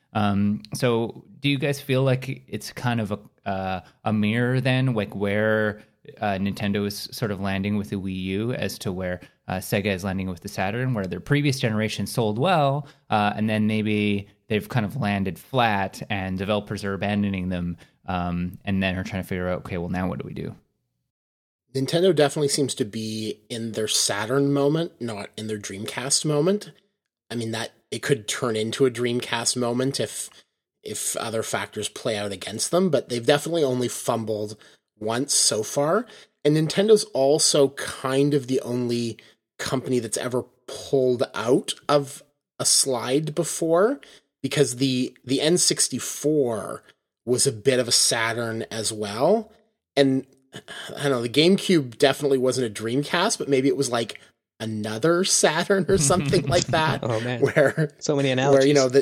So do you guys feel like it's kind of a mirror then, like where Nintendo is sort of landing with the Wii U as to where Sega is landing with the Saturn, where their previous generation sold well, and then maybe they've kind of landed flat and developers are abandoning them, and then are trying to figure out, okay, well, now what do we do? Nintendo definitely seems to be in their Saturn moment, not in their Dreamcast moment. I mean, that it could turn into a Dreamcast moment if other factors play out against them, but they've definitely only fumbled once so far. And Nintendo's also kind of the only company that's ever pulled out of a slide before, because the N64 was a bit of a Saturn as well. And I don't know, the GameCube definitely wasn't a Dreamcast, but maybe it was like another Saturn or something like that. Oh man, where so many analogies. Where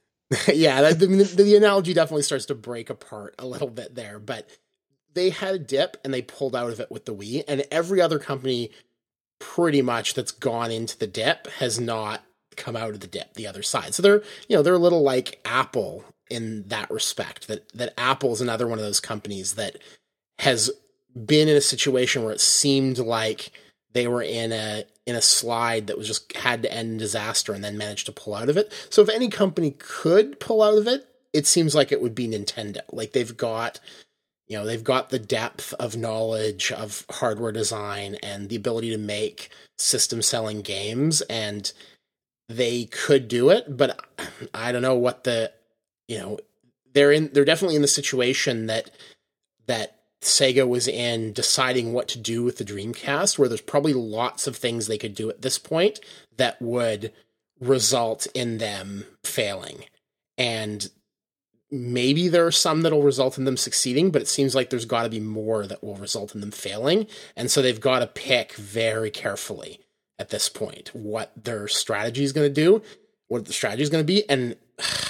the analogy definitely starts to break apart a little bit there. But they had a dip and they pulled out of it with the Wii, and every other company pretty much that's gone into the dip has not come out of the dip the other side. So they're a little like Apple in that respect. That Apple is another one of those companies that has been in a situation where it seemed like they were in a slide that was just had to end in disaster and then managed to pull out of it. So if any company could pull out of it, it seems like it would be Nintendo. Like they've got the depth of knowledge of hardware design and the ability to make system selling games, and they could do it, but I don't know what they're definitely in the situation that Sega was in, deciding what to do with the Dreamcast, where there's probably lots of things they could do at this point that would result in them failing. And maybe there are some that'll result in them succeeding, but it seems like there's got to be more that will result in them failing. And so they've got to pick very carefully at this point what their strategy is going to do. what the strategy is going to be. And,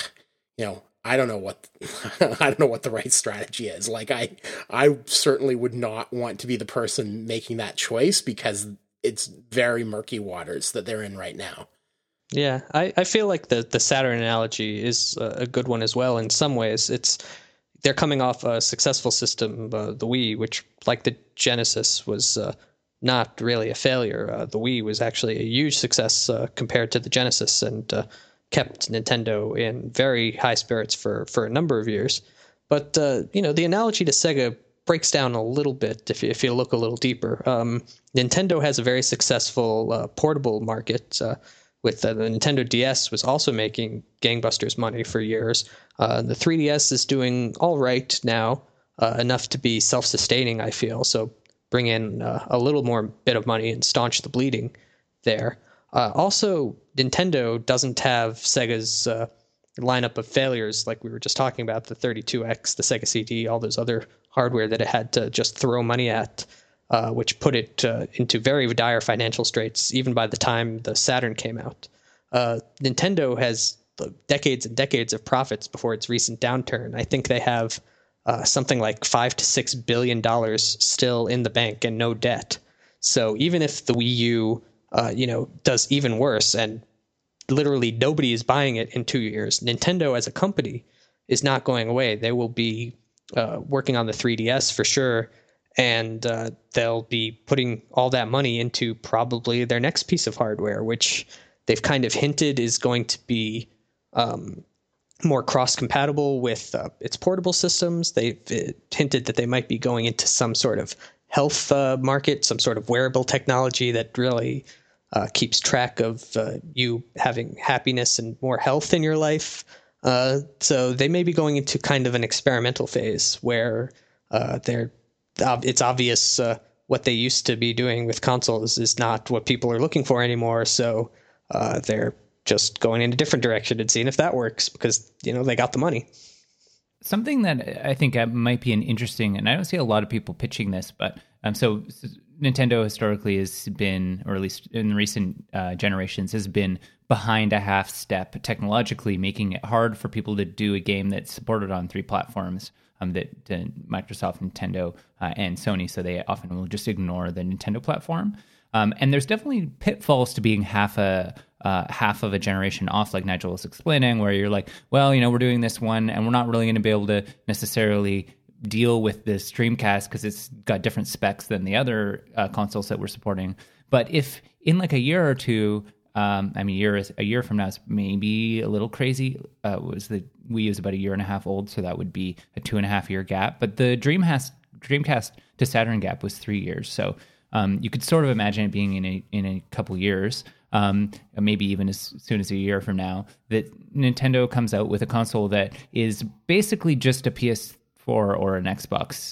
I don't know what I don't know what the right strategy is. Like I certainly would not want to be the person making that choice, because it's very murky waters that they're in right now. Yeah, I feel like the Saturn analogy is a good one as well. In some ways, they're coming off a successful system, the Wii, which, like the Genesis, was not really a failure. The Wii was actually a huge success compared to the Genesis, and kept Nintendo in very high spirits for a number of years. But the analogy to Sega breaks down a little bit if you look a little deeper. Nintendo has a very successful portable market. With the Nintendo DS was also making gangbusters money for years. The 3DS is doing all right now, enough to be self-sustaining, I feel. So bring in a little more bit of money and staunch the bleeding there. Also, Nintendo doesn't have Sega's lineup of failures like we were just talking about, the 32X, the Sega CD, all those other hardware that it had to just throw money at, which put it into very dire financial straits even by the time the Saturn came out. Nintendo has decades and decades of profits before its recent downturn. I think they have something like $5 to $6 billion still in the bank and no debt. So even if the Wii U does even worse and literally nobody is buying it in 2 years, Nintendo as a company is not going away. They will be working on the 3DS for sure, and they'll be putting all that money into probably their next piece of hardware, which they've kind of hinted is going to be more cross-compatible with its portable systems. They've hinted that they might be going into some sort of health market, some sort of wearable technology that really keeps track of you having happiness and more health in your life. So they may be going into kind of an experimental phase where it's obvious what they used to be doing with consoles is not what people are looking for anymore. So they're just going in a different direction and seeing if that works, because they got the money. Something that I think might be an interesting, and I don't see a lot of people pitching this, but so Nintendo historically has been, or at least in recent generations, has been behind a half step technologically, making it hard for people to do a game that's supported on 3 platforms, that Microsoft, Nintendo, and Sony. So they often will just ignore the Nintendo platform. And there's definitely pitfalls to being half of a generation off, like Nigel was explaining, where you're like, well, we're doing this one and we're not really going to be able to necessarily deal with this Dreamcast because it's got different specs than the other consoles that we're supporting. But if in like a year or two, a year from now is maybe a little crazy. Was the Wii U is about a year and a half old, so that would be a 2.5 year gap. But the Dreamcast to Saturn gap was 3 years, so you could sort of imagine it being in a couple years, maybe even as soon as a year from now, that Nintendo comes out with a console that is basically just a PS4 or an Xbox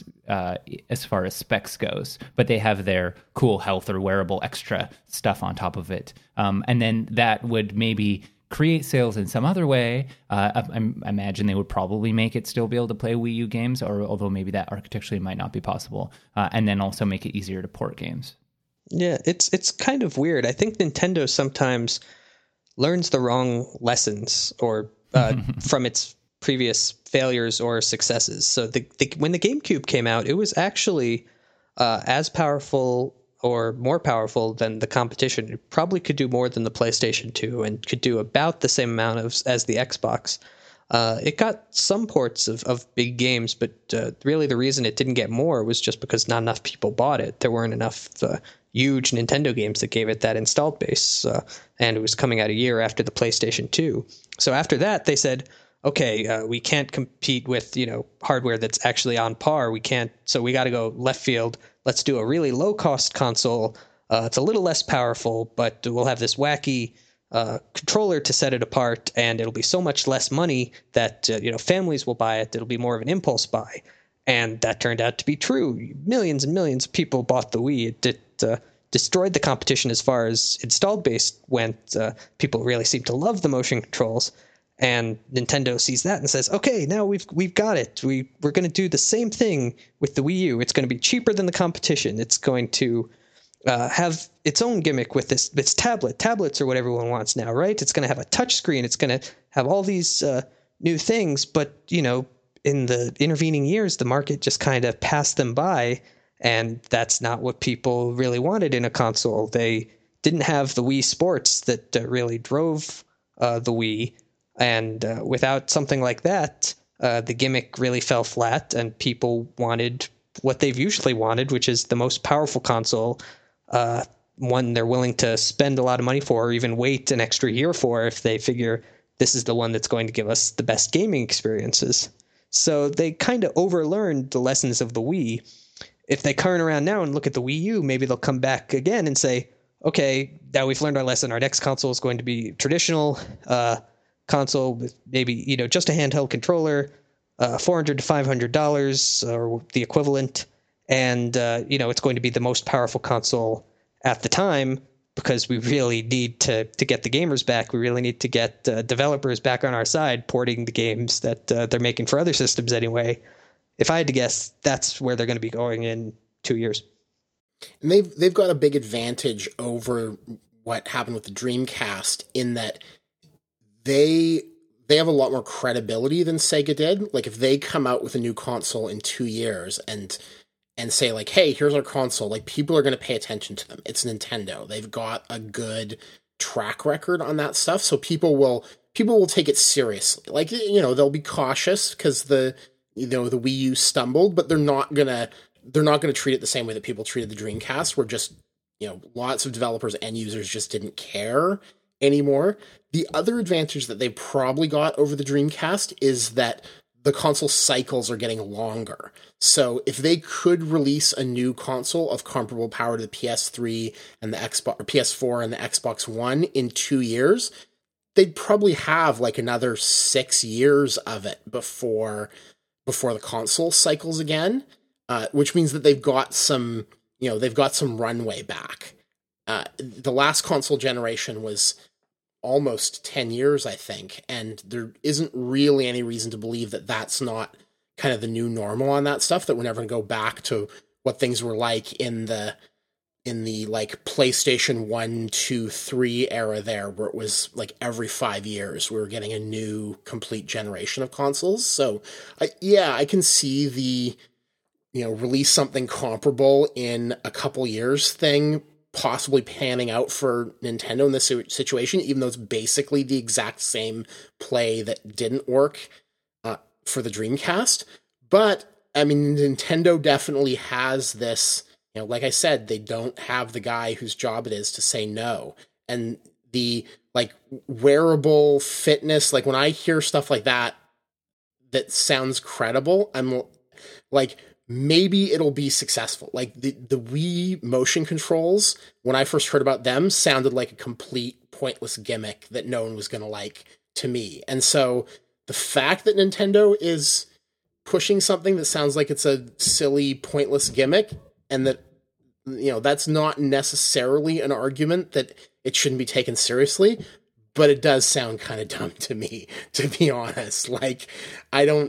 as far as specs goes, but they have their cool health or wearable extra stuff on top of it. And then that would maybe create sales in some other way. I imagine they would probably make it still be able to play Wii U games, or although maybe that architecturally might not be possible, and then also make it easier to port games. Yeah, it's kind of weird. I think Nintendo sometimes learns the wrong lessons or from its previous failures or successes. So when the GameCube came out, it was actually as powerful or more powerful than the competition. It probably could do more than the PlayStation 2 and could do about the same amount as the Xbox. It got some ports of big games, but really the reason it didn't get more was just because not enough people bought it. There weren't enough huge Nintendo games that gave it that installed base, and it was coming out a year after the PlayStation 2. So after that, they said, okay, we can't compete with hardware that's actually on par. We can't, so we got to go left field. Let's do a really low cost console. It's a little less powerful, but we'll have this wacky controller to set it apart, and it'll be so much less money that families will buy it. It'll be more of an impulse buy, and that turned out to be true. Millions and millions of people bought the Wii. It destroyed the competition as far as installed base went. People really seem to love the motion controls. And Nintendo sees that and says, okay, now we've got it. We're going to do the same thing with the Wii U. It's going to be cheaper than the competition. It's going to have its own gimmick with this tablet. Tablets are what everyone wants now, right? It's going to have a touch screen. It's going to have all these new things. But, in the intervening years, the market just kind of passed them by. And that's not what people really wanted in a console. They didn't have the Wii Sports that really drove the Wii. And without something like that, the gimmick really fell flat, and people wanted what they've usually wanted, which is the most powerful console, one they're willing to spend a lot of money for, or even wait an extra year for if they figure this is the one that's going to give us the best gaming experiences. So they kind of overlearned the lessons of the Wii. If they turn around now and look at the Wii U, maybe they'll come back again and say, okay, now we've learned our lesson. Our next console is going to be traditional console with maybe, just a handheld controller, $400 to $500 or the equivalent. And, it's going to be the most powerful console at the time, because we really need to get the gamers back. We really need to get developers back on our side, porting the games that they're making for other systems anyway. If I had to guess, that's where they're going to be going in 2 years. And they've got a big advantage over what happened with the Dreamcast in that they have a lot more credibility than Sega did. Like, if they come out with a new console in 2 years and say, like, hey, here's our console, like, people are going to pay attention to them. It's Nintendo. They've got a good track record on that stuff, so people will take it seriously. Like, they'll be cautious because the Wii U stumbled, but they're not gonna treat it the same way that people treated the Dreamcast, where just, lots of developers and users just didn't care anymore. The other advantage that they probably got over the Dreamcast is that the console cycles are getting longer. So if they could release a new console of comparable power to the PS3 and the Xbox, or PS4 and the Xbox One in 2 years, they'd probably have like another 6 years of it before the console cycles again, which means that they've got some runway back. The last console generation was almost 10 years, I think, and there isn't really any reason to believe that that's not kind of the new normal on that stuff, that we're never going to go back to what things were like in the like PlayStation 1, 2, 3 era there, where it was like every 5 years we were getting a new complete generation of consoles. So I can see the, release something comparable in a couple years thing possibly panning out for Nintendo in this situation, even though it's basically the exact same play that didn't work for the Dreamcast. But, I mean, Nintendo definitely has this, like I said, they don't have the guy whose job it is to say no. And the, like, wearable fitness, like, when I hear stuff like that sounds credible, I'm like, maybe it'll be successful. Like, the Wii motion controls, when I first heard about them, sounded like a complete pointless gimmick that no one was going to like, to me. And so the fact that Nintendo is pushing something that sounds like it's a silly, pointless gimmick, and that, that's not necessarily an argument that it shouldn't be taken seriously, but it does sound kind of dumb to me, to be honest. Like, I don't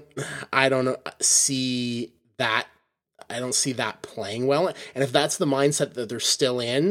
see that playing well. And if that's the mindset that they're still in,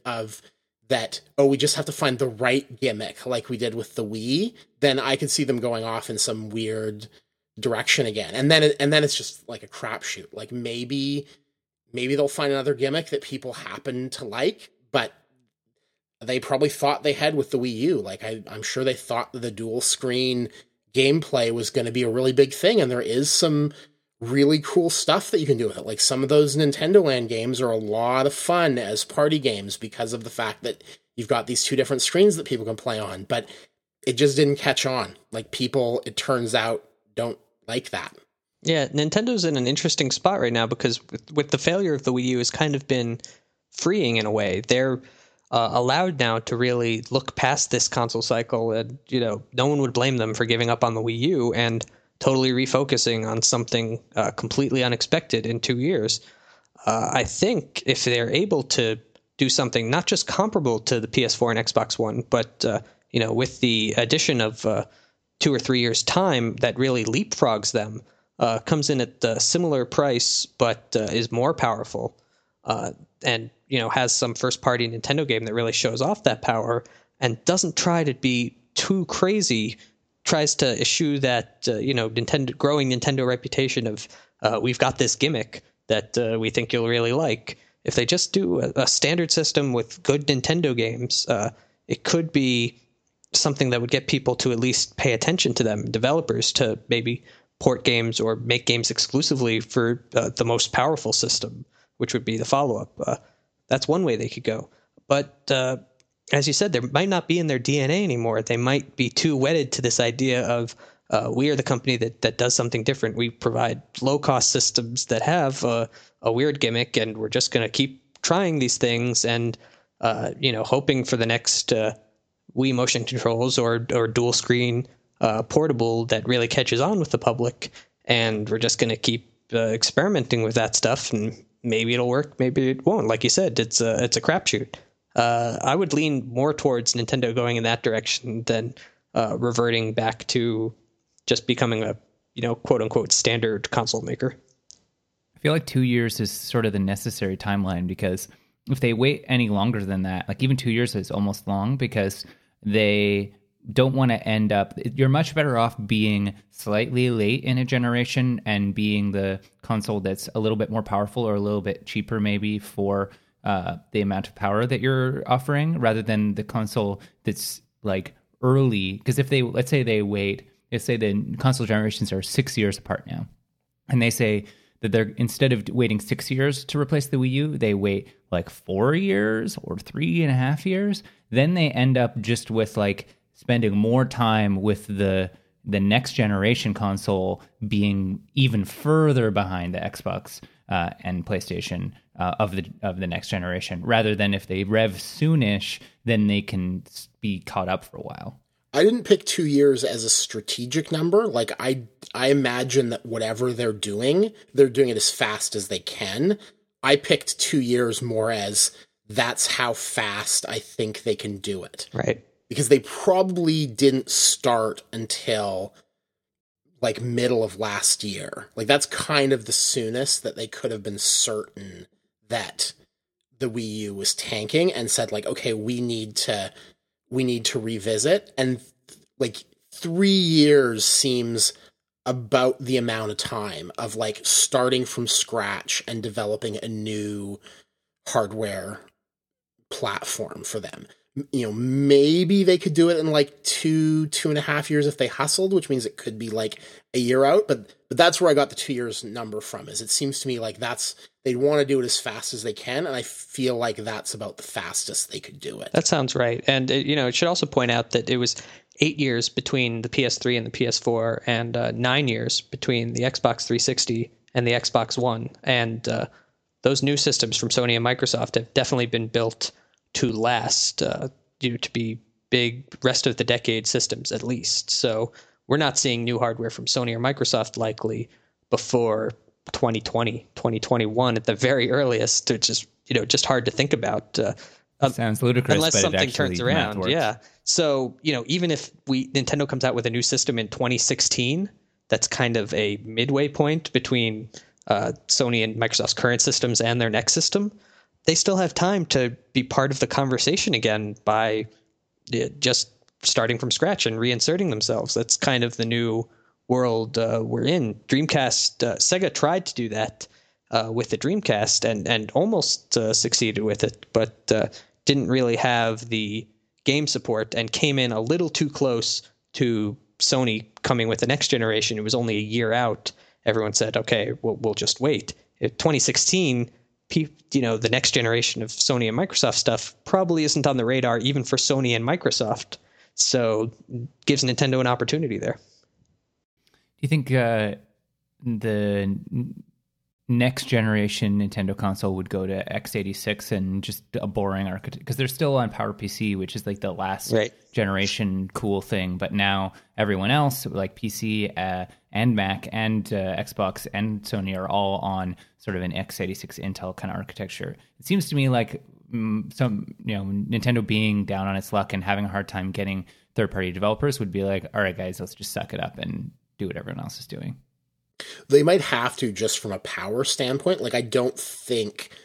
we just have to find the right gimmick like we did with the Wii, then I could see them going off in some weird direction again. And then it's just like a crapshoot. Like, maybe they'll find another gimmick that people happen to like, but they probably thought they had with the Wii U. Like, I'm sure they thought that the dual screen gameplay was going to be a really big thing, and there is some really cool stuff that you can do with it. Like, some of those Nintendo Land games are a lot of fun as party games because of the fact that you've got these two different screens that people can play on, but it just didn't catch on. Like, people, it turns out, don't like that. Yeah, Nintendo's in an interesting spot right now because with the failure of the Wii U, has kind of been freeing in a way. They're allowed now to really look past this console cycle, and no one would blame them for giving up on the Wii U and totally refocusing on something completely unexpected in 2 years. I think if they're able to do something not just comparable to the PS4 and Xbox One, but with the addition of 2 or 3 years' time that really leapfrogs them, comes in at a similar price but is more powerful, and has some first-party Nintendo game that really shows off that power and doesn't try to be too crazy, tries to eschew that growing Nintendo reputation of we've got this gimmick that we think you'll really like. If they just do a standard system with good Nintendo games, it could be something that would get people to at least pay attention to them, developers to maybe port games or make games exclusively for the most powerful system, which would be the follow-up. That's one way they could go. But as you said, there might not be in their DNA anymore. They might be too wedded to this idea of we are the company that does something different. We provide low-cost systems that have a weird gimmick, and we're just going to keep trying these things and hoping for the next Wii motion controls or dual screen portable that really catches on with the public. And we're just going to keep experimenting with that stuff, and maybe it'll work, maybe it won't. Like you said, it's a crapshoot. I would lean more towards Nintendo going in that direction than reverting back to just becoming a quote unquote standard console maker. I feel like 2 years is sort of the necessary timeline, because if they wait any longer than that, like even 2 years is almost long, because they don't want to end up, you're much better off being slightly late in a generation and being the console that's a little bit more powerful or a little bit cheaper maybe for the amount of power that you're offering, rather than the console that's like early. Because if let's say the console generations are 6 years apart now, and they say that they're, instead of waiting 6 years to replace the Wii U, they wait like 4 years or 3.5 years, then they end up just with like spending more time with the next generation console being even further behind the Xbox and PlayStation of the next generation, rather than if they rev soonish, then they can be caught up for a while. I didn't pick 2 years as a strategic number. Like I imagine that whatever they're doing it as fast as they can. I picked 2 years more as that's how fast I think they can do it. Right. Because they probably didn't start until like middle of last year. Like that's kind of the soonest that they could have been certain that the Wii U was tanking and said like, okay, we need to revisit. And like 3 years seems about the amount of time of like starting from scratch and developing a new hardware platform for them. Maybe they could do it in like 2.5 years if they hustled, which means it could be like a year out. But that's where I got the 2 years number from, is it seems to me like they'd want to do it as fast as they can. And I feel like that's about the fastest they could do it. That sounds right. And, it should also point out that it was 8 years between the PS3 and the PS4 and 9 years between the Xbox 360 and the Xbox One. And those new systems from Sony and Microsoft have definitely been built to last, to be big rest of the decade systems at least. So we're not seeing new hardware from Sony or Microsoft likely before 2020, 2021 at the very earliest, which is, just hard to think about. Sounds ludicrous, unless but something turns around. Yeah. So, even if Nintendo comes out with a new system in 2016, that's kind of a midway point between Sony and Microsoft's current systems and their next system. They still have time to be part of the conversation again by just starting from scratch and reinserting themselves. That's kind of the new world we're in. Dreamcast, Sega tried to do that with the Dreamcast and almost succeeded with it, but didn't really have the game support and came in a little too close to Sony coming with the next generation. It was only a year out. Everyone said, okay, we'll just wait. In 2016, the next generation of Sony and Microsoft stuff probably isn't on the radar even for Sony and Microsoft. So gives Nintendo an opportunity there. Do you think the next generation Nintendo console would go to x86 and just a boring architecture? Because they're still on PowerPC, which is like the last generation cool thing. But now everyone else, like PC and Mac and Xbox and Sony, are all on sort of an x86 Intel kind of architecture. It seems to me like Nintendo being down on its luck and having a hard time getting third-party developers would be like, all right, guys, let's just suck it up and do what everyone else is doing. They might have to, just from a power standpoint. Like, I don't think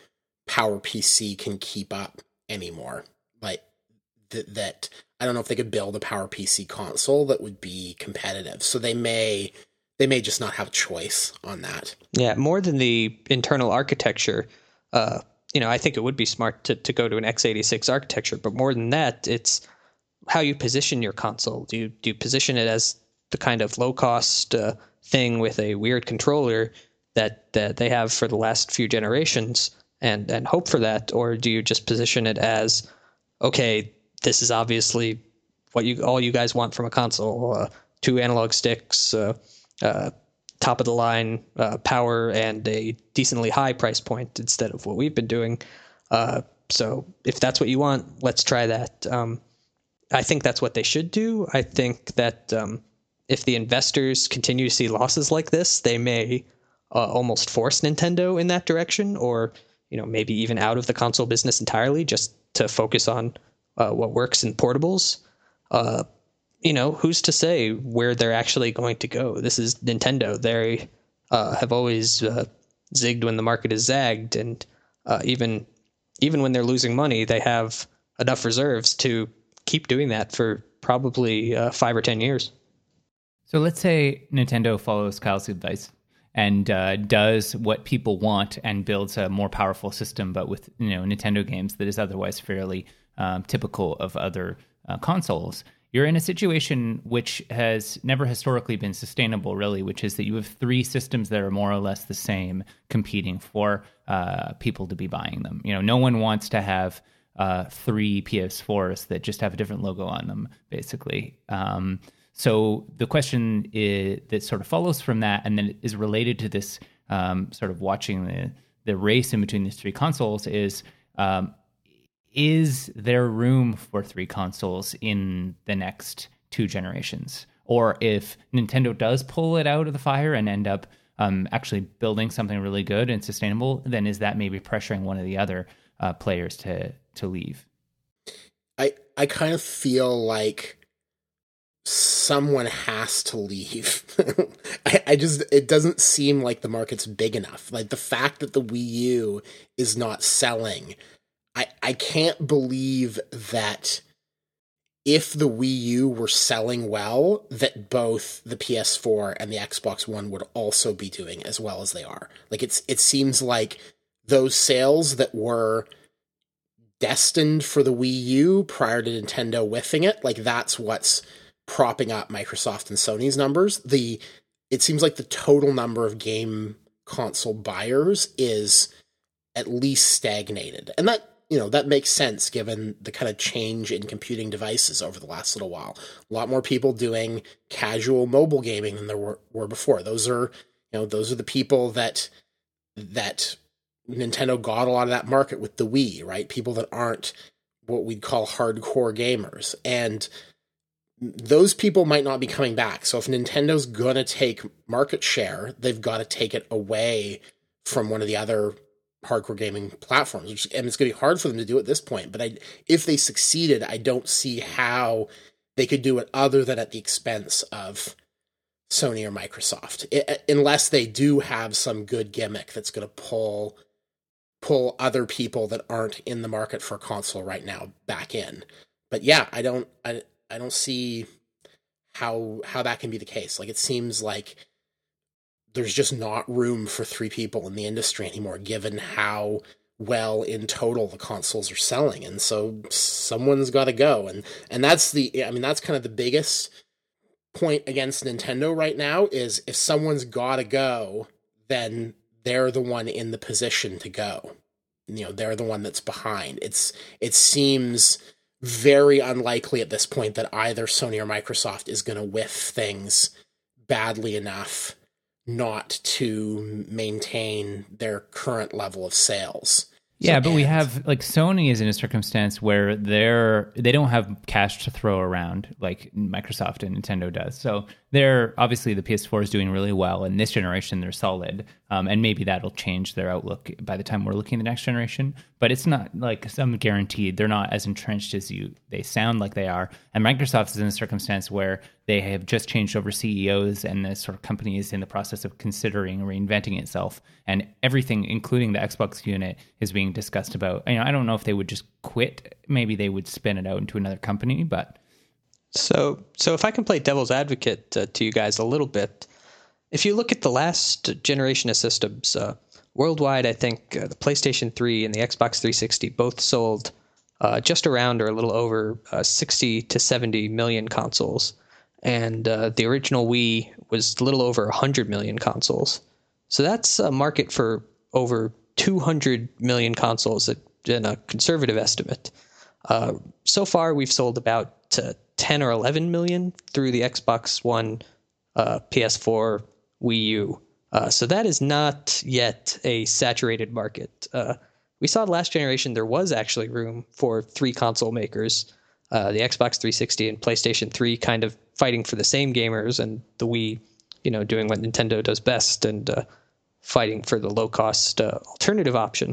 PowerPC can keep up anymore. Like that I don't know if they could build a PowerPC console that would be competitive. So they may just not have a choice on that. Yeah, more than the internal architecture, I think it would be smart to go to an x86 architecture, but more than that, it's how you position your console. Do you position it as the kind of low cost thing with a weird controller that they have for the last few generations and hope for that, or do you just position it as, okay, this is obviously what all you guys want from a console, 2 analog sticks, top of the line power, and a decently high price point instead of what we've been doing. So if that's what you want, let's try that. I think that's what they should do. I think that if the investors continue to see losses like this, they may almost force Nintendo in that direction, or maybe even out of the console business entirely, just to focus on what works in portables. Who's to say where they're actually going to go? This is Nintendo. They have always zigged when the market is zagged, and even when they're losing money, they have enough reserves to keep doing that for probably 5 or 10 years. So let's say Nintendo follows Kyle's advice and does what people want and builds a more powerful system, but with Nintendo games that is otherwise fairly typical of other consoles. You're in a situation which has never historically been sustainable, really, which is that you have 3 systems that are more or less the same competing for people to be buying them. No one wants to have 3 PS4s that just have a different logo on them, basically. So the question that sort of follows from that and then is related to this sort of watching the race in between these 3 consoles is there room for 3 consoles in the next 2 generations? Or if Nintendo does pull it out of the fire and end up actually building something really good and sustainable, then is that maybe pressuring one of the other players to leave? I kind of feel like someone has to leave. It doesn't seem like the market's big enough. Like the fact that the Wii U is not selling, I can't believe that if the Wii U were selling well, that both the PS4 and the Xbox One would also be doing as well as they are. Like it seems like those sales that were destined for the Wii U prior to Nintendo whiffing it, like that's what's propping up Microsoft and Sony's numbers. It seems like the total number of game console buyers is at least stagnated. And that makes sense given the kind of change in computing devices over the last little while. A lot more people doing casual mobile gaming than there were before. Those are the people that Nintendo got a lot of that market with the Wii, right? People that aren't what we'd call hardcore gamers. And those people might not be coming back. So if Nintendo's going to take market share, they've got to take it away from one of the other hardcore gaming platforms, and it's going to be hard for them to do at this point. But if they succeeded, I don't see how they could do it other than at the expense of Sony or Microsoft, unless they do have some good gimmick that's going to pull other people that aren't in the market for a console right now back in. But yeah, I don't see how that can be the case. Like it seems like there's just not room for 3 people in the industry anymore, given how well in total the consoles are selling. And so someone's got to go. And that's that's kind of the biggest point against Nintendo right now is if someone's got to go, then they're the one in the position to go. They're the one that's behind. It seems very unlikely at this point that either Sony or Microsoft is going to whiff things badly enough not to maintain their current level of sales. Yeah, but we have Sony is in a circumstance where they don't have cash to throw around like Microsoft and Nintendo does. So they're obviously the PS4 is doing really well, and this generation they're solid, and maybe that'll change their outlook by the time we're looking at the next generation. But it's not like some guaranteed. They're not as entrenched as they sound like they are. And Microsoft is in a circumstance where they have just changed over CEOs, and the sort of company is in the process of considering reinventing itself, and everything, including the Xbox unit, is being discussed about. I don't know if they would just quit. Maybe they would spin it out into another company, but. So if I can play devil's advocate to you guys a little bit, if you look at the last generation of systems, worldwide, I think the PlayStation 3 and the Xbox 360 both sold just around or a little over 60 to 70 million consoles. And the original Wii was a little over 100 million consoles. So that's a market for over 200 million consoles in a conservative estimate. So far, we've sold about 10 or 11 million through the Xbox One, PS4, Wii U. So that is not yet a saturated market. We saw last generation there was actually room for 3 console makers, the Xbox 360 and PlayStation 3 kind of fighting for the same gamers, and the Wii, doing what Nintendo does best and fighting for the low-cost alternative option.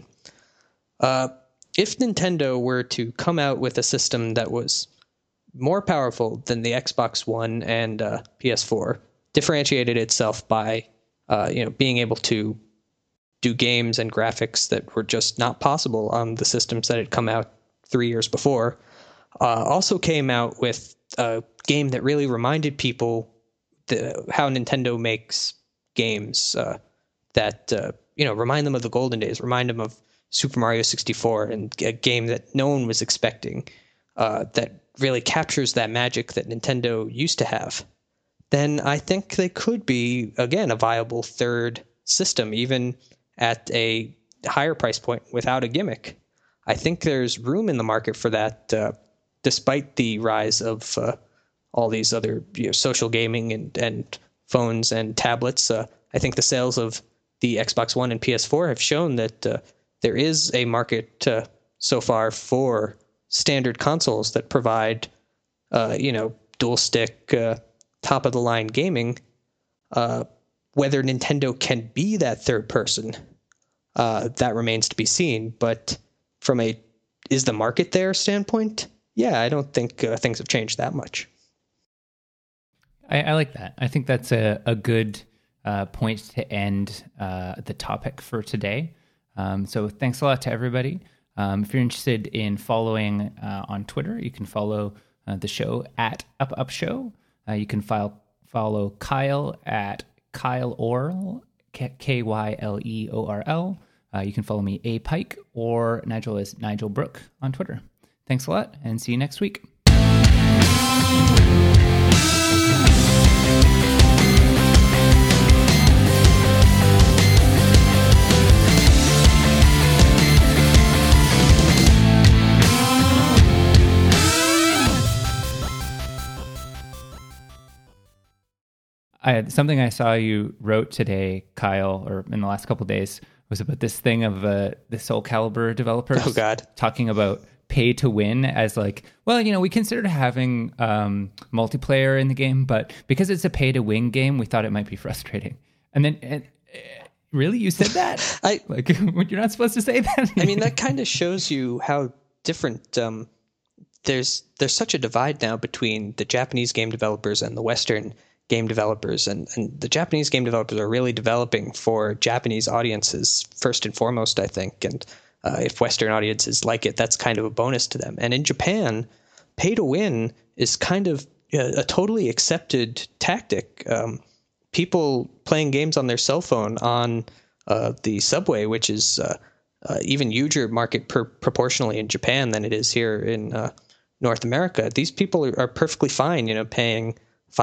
If Nintendo were to come out with a system that was more powerful than the Xbox One and PS4, differentiated itself by being able to do games and graphics that were just not possible on the systems that had come out 3 years before, also came out with a game that really reminded people how Nintendo makes games that remind them of the golden days, remind them of Super Mario 64, and a game that no one was expecting, that really captures that magic that Nintendo used to have, then I think they could be, again, a viable third system, even at a higher price point without a gimmick. I think there's room in the market for that, despite the rise of all these other social gaming and phones and tablets. I think the sales of the Xbox One and PS4 have shown that there is a market so far for standard consoles that provide, dual stick, top of the line gaming. Whether Nintendo can be that third person, that remains to be seen. But from a is the market there standpoint, yeah, I don't think things have changed that much. I like that. I think that's a good point to end the topic for today. So thanks a lot to everybody. If you're interested in following on Twitter, you can follow the show at UpUpShow. You can follow Kyle at Kyle Orl, Kyleorl. You can follow me, A Pike, or Nigel is Nigel Brook on Twitter. Thanks a lot, and see you next week. Something I saw you wrote today, Kyle, or in the last couple of days, was about this thing of the Soul Calibur developers. Oh, God. Talking about pay to win as like, well, we considered having multiplayer in the game, but because it's a pay to win game, we thought it might be frustrating. And then, really, you said that? You're not supposed to say that. I mean, that kind of shows you how different. There's such a divide now between the Japanese game developers and the Western game developers, and the Japanese game developers are really developing for Japanese audiences first and foremost, I think. And if Western audiences like it, that's kind of a bonus to them. And in Japan, pay to win is kind of a totally accepted tactic. People playing games on their cell phone on the subway, which is even huger market proportionally in Japan than it is here in North America. These people are perfectly fine, paying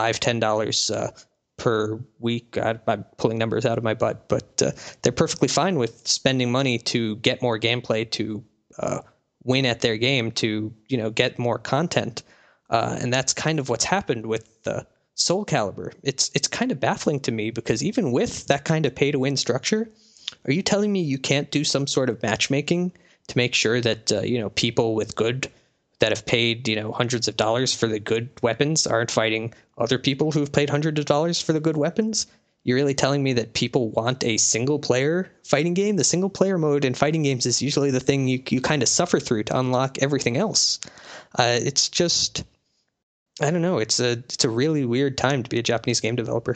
$5-10 per week. I'm pulling numbers out of my butt, but they're perfectly fine with spending money to get more gameplay, to win at their game, to get more content, and that's kind of what's happened with Soul Calibur. It's kind of baffling to me, because even with that kind of pay to win structure, are you telling me you can't do some sort of matchmaking to make sure that people with good that have paid, hundreds of dollars for the good weapons aren't fighting other people who've paid hundreds of dollars for the good weapons? You're really telling me that people want a single-player fighting game? The single-player mode in fighting games is usually the thing you kind of suffer through to unlock everything else. It's just I don't know. It's a really weird time to be a Japanese game developer.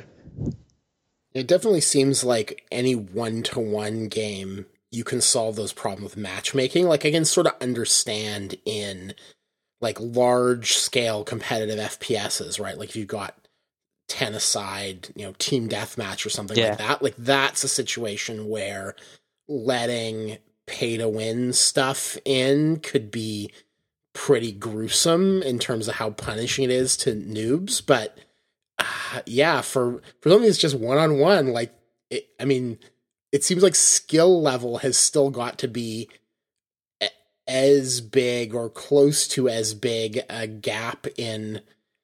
It definitely seems like any one-to-one game, you can solve those problems with matchmaking. Like, I can sort of understand in, like, large-scale competitive FPSs, right? Like, if you've got 10-a-side, team deathmatch or something like that. Like, that's a situation where letting pay-to-win stuff in could be pretty gruesome in terms of how punishing it is to noobs. But yeah, for something that's just one-on-one, like, it seems like skill level has still got to be as big or close to as big a gap in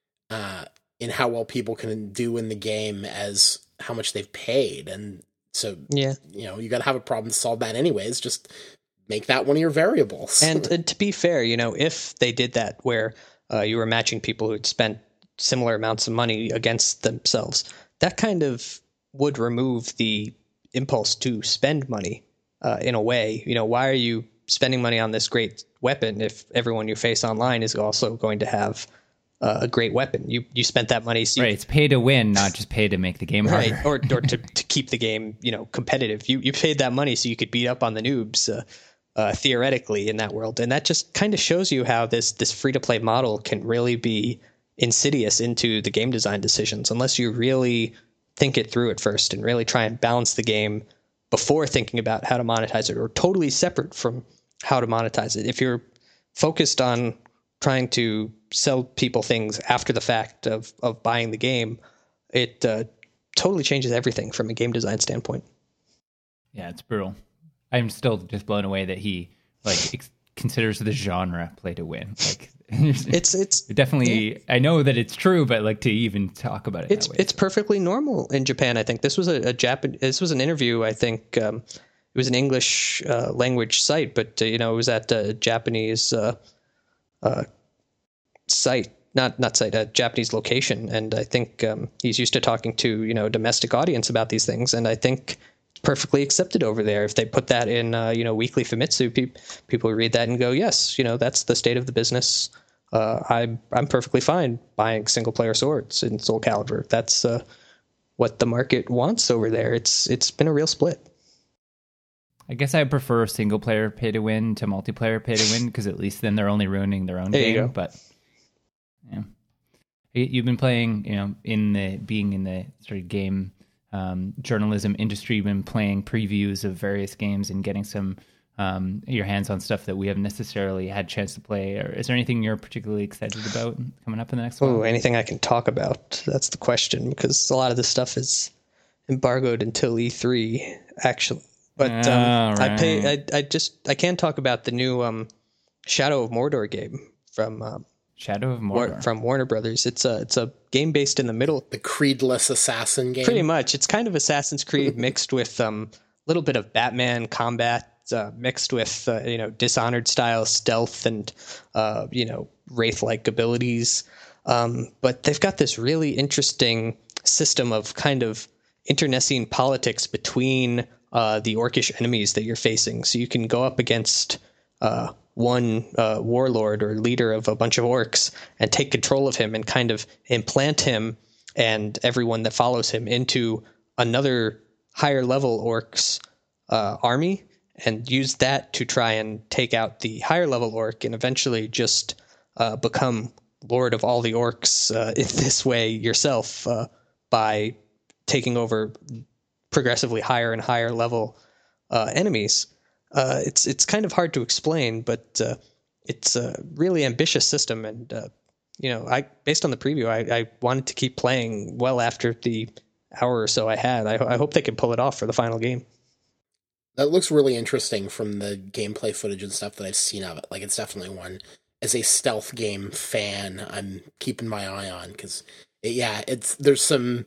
how well people can do in the game as how much they've paid. And so, you got to have a problem to solve that anyways. Just make that one of your variables. And to be fair, if they did that where you were matching people who'd spent similar amounts of money against themselves, that kind of would remove the impulse to spend money in a way. Why are you spending money on this great weapon if everyone you face online is also going to have a great weapon? You spent that money. So right. It's pay to win, not just pay to make the game harder. Right. Or to keep the game, competitive. You paid that money so you could beat up on the noobs, theoretically, in that world. And that just kind of shows you how this free-to-play model can really be insidious into the game design decisions unless you really think it through at first and really try and balance the game before thinking about how to monetize it, or totally separate from how to monetize it. If you're focused on trying to sell people things after the fact of buying the game, it totally changes everything from a game design standpoint. Yeah, it's brutal. I'm still just blown away that he considers the genre play to win. Like, it's definitely. Yeah. I know that it's true, but to even talk about it, it's perfectly normal in Japan. I think this was This was an interview. I think it was an English language site, but it was at a Japanese site, not site, a Japanese location, and I think he's used to talking to a domestic audience about these things, and I think it's perfectly accepted over there. If they put that in Weekly Famitsu, people read that and go, yes, that's the state of the business. I'm perfectly fine buying single player swords in Soul Calibur. That's what the market wants over there. It's been a real split. I guess I prefer single player pay to win to multiplayer pay to win, because at least then they're only ruining their own game. But yeah, you've been playing, being in the sort of game journalism industry. You've been playing previews of various games and getting some your hands on stuff that we haven't necessarily had a chance to play. Or is there anything you're particularly excited about coming up in the next while? Oh, anything I can talk about? That's the question, because a lot of this stuff is embargoed until E3, actually. But right. I can talk about the new Shadow of Mordor game from Shadow of Mordor from Warner Brothers. It's a game based in the middle, the creedless assassin game. Pretty much, it's kind of Assassin's Creed mixed with a little bit of Batman combat, mixed with Dishonored style stealth and wraith-like abilities. But they've got this really interesting system of kind of internecine politics between the orcish enemies that you're facing. So you can go up against one warlord or leader of a bunch of orcs and take control of him and kind of implant him and everyone that follows him into another higher level orcs army, and use that to try and take out the higher level orc and eventually just become lord of all the orcs in this way yourself by taking over progressively higher and higher level enemies. It's kind of hard to explain, but it's a really ambitious system, and I based on the preview, I wanted to keep playing well after the hour or so I had. I hope they can pull it off for the final game. That looks really interesting from the gameplay footage and stuff that I've seen of it. Like, it's definitely one, as a stealth game fan, I'm keeping my eye on, because there's some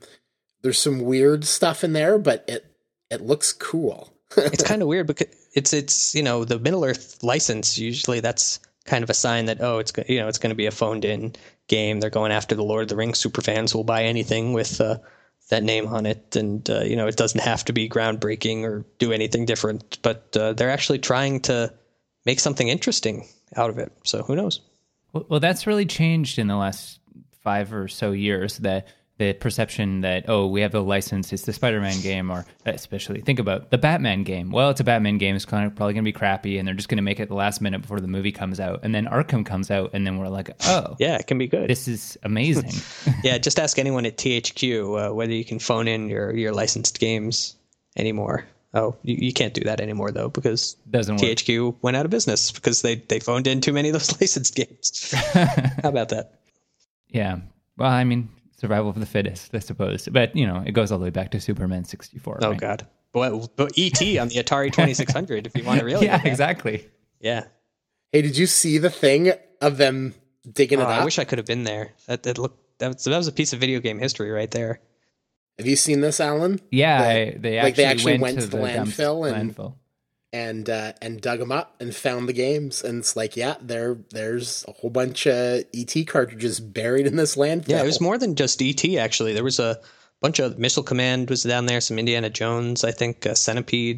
weird stuff in there, but it looks cool. It's kind of weird because it's the Middle-earth license. Usually that's kind of a sign that it's going to be a phoned-in game. They're going after the Lord of the Rings superfans who will buy anything with that name on it, and it doesn't have to be groundbreaking or do anything different. But they're actually trying to make something interesting out of it. So who knows? Well, that's really changed in the last 5 or so years, the perception that, oh, we have a license, it's the Spider-Man game, or especially think about the Batman game. Well, it's a Batman game, it's probably going to be crappy, and they're just going to make it the last minute before the movie comes out. And then Arkham comes out, and then we're like, oh, yeah, it can be good. This is amazing. Yeah, just ask anyone at THQ whether you can phone in your licensed games anymore. Oh, you can't do that anymore, though, because Doesn't work. THQ went out of business because they phoned in too many of those licensed games. How about that? Yeah. Well, I mean, survival of the fittest, I suppose. But, it goes all the way back to Superman 64. Oh, right? God. But E.T. on the Atari 2600, if you want to really. Yeah, exactly. Yeah. Hey, did you see the thing of them digging it up? I wish I could have been there. That was a piece of video game history right there. Have you seen this, Alan? Yeah, they actually went to the landfill and and dug them up and found the games, and it's like, yeah, there's a whole bunch of ET cartridges buried in this landfill. Yeah, it was more than just ET. Actually, there was a bunch of Missile Command was down there, some Indiana Jones, I think, Centipede.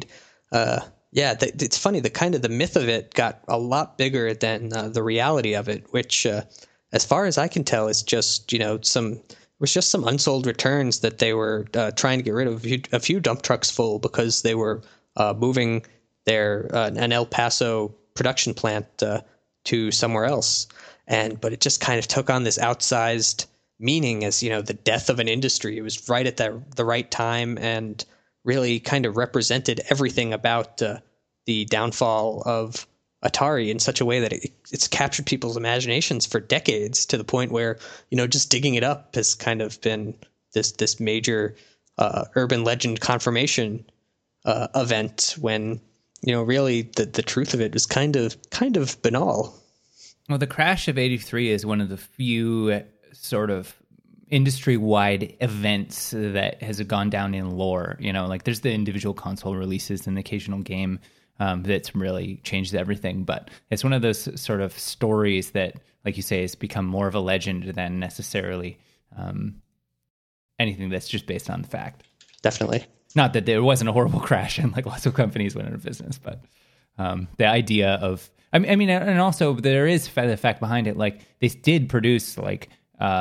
It's funny. The myth of it got a lot bigger than the reality of it, which, as far as I can tell, is just some unsold returns that they were trying to get rid of a few dump trucks full because they were moving their an El Paso production plant to somewhere else. But it just kind of took on this outsized meaning as, the death of an industry. It was right at the right time and really kind of represented everything about the downfall of Atari in such a way that it's captured people's imaginations for decades, to the point where, just digging it up has kind of been this major urban legend confirmation event, when, really the truth of it is kind of banal. Well, the crash of 83 is one of the few sort of industry-wide events that has gone down in lore. Like there's the individual console releases and the occasional game that's really changed everything. But it's one of those sort of stories that, like you say, has become more of a legend than necessarily anything that's just based on the fact. Definitely. Not that there wasn't a horrible crash and like lots of companies went out of business, but the idea of, I mean, and also there is the fact behind it, like they did produce like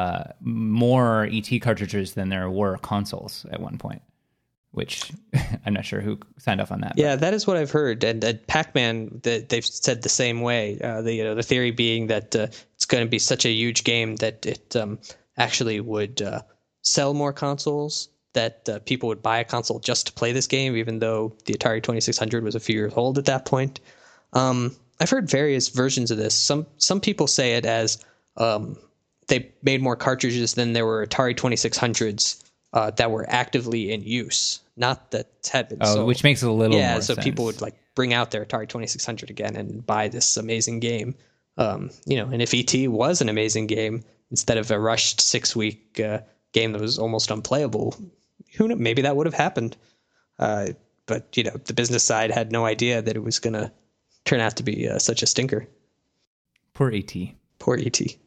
more ET cartridges than there were consoles at one point, which I'm not sure who signed off on that. Yeah, that is what I've heard. And Pac-Man, they've said the same way. The theory being that it's going to be such a huge game that it actually would sell more consoles, that people would buy a console just to play this game, even though the Atari 2600 was a few years old at that point. I've heard various versions of this. Some people say it as they made more cartridges than there were Atari 2600s that were actively in use, not that had been sold. Which makes it a little more so sense. People would like bring out their Atari 2600 again and buy this amazing game. And if ET was an amazing game instead of a rushed 6-week game that was almost unplayable, who knows? Maybe that would have happened. But the business side had no idea that it was going to turn out to be such a stinker. Poor ET. Poor ET.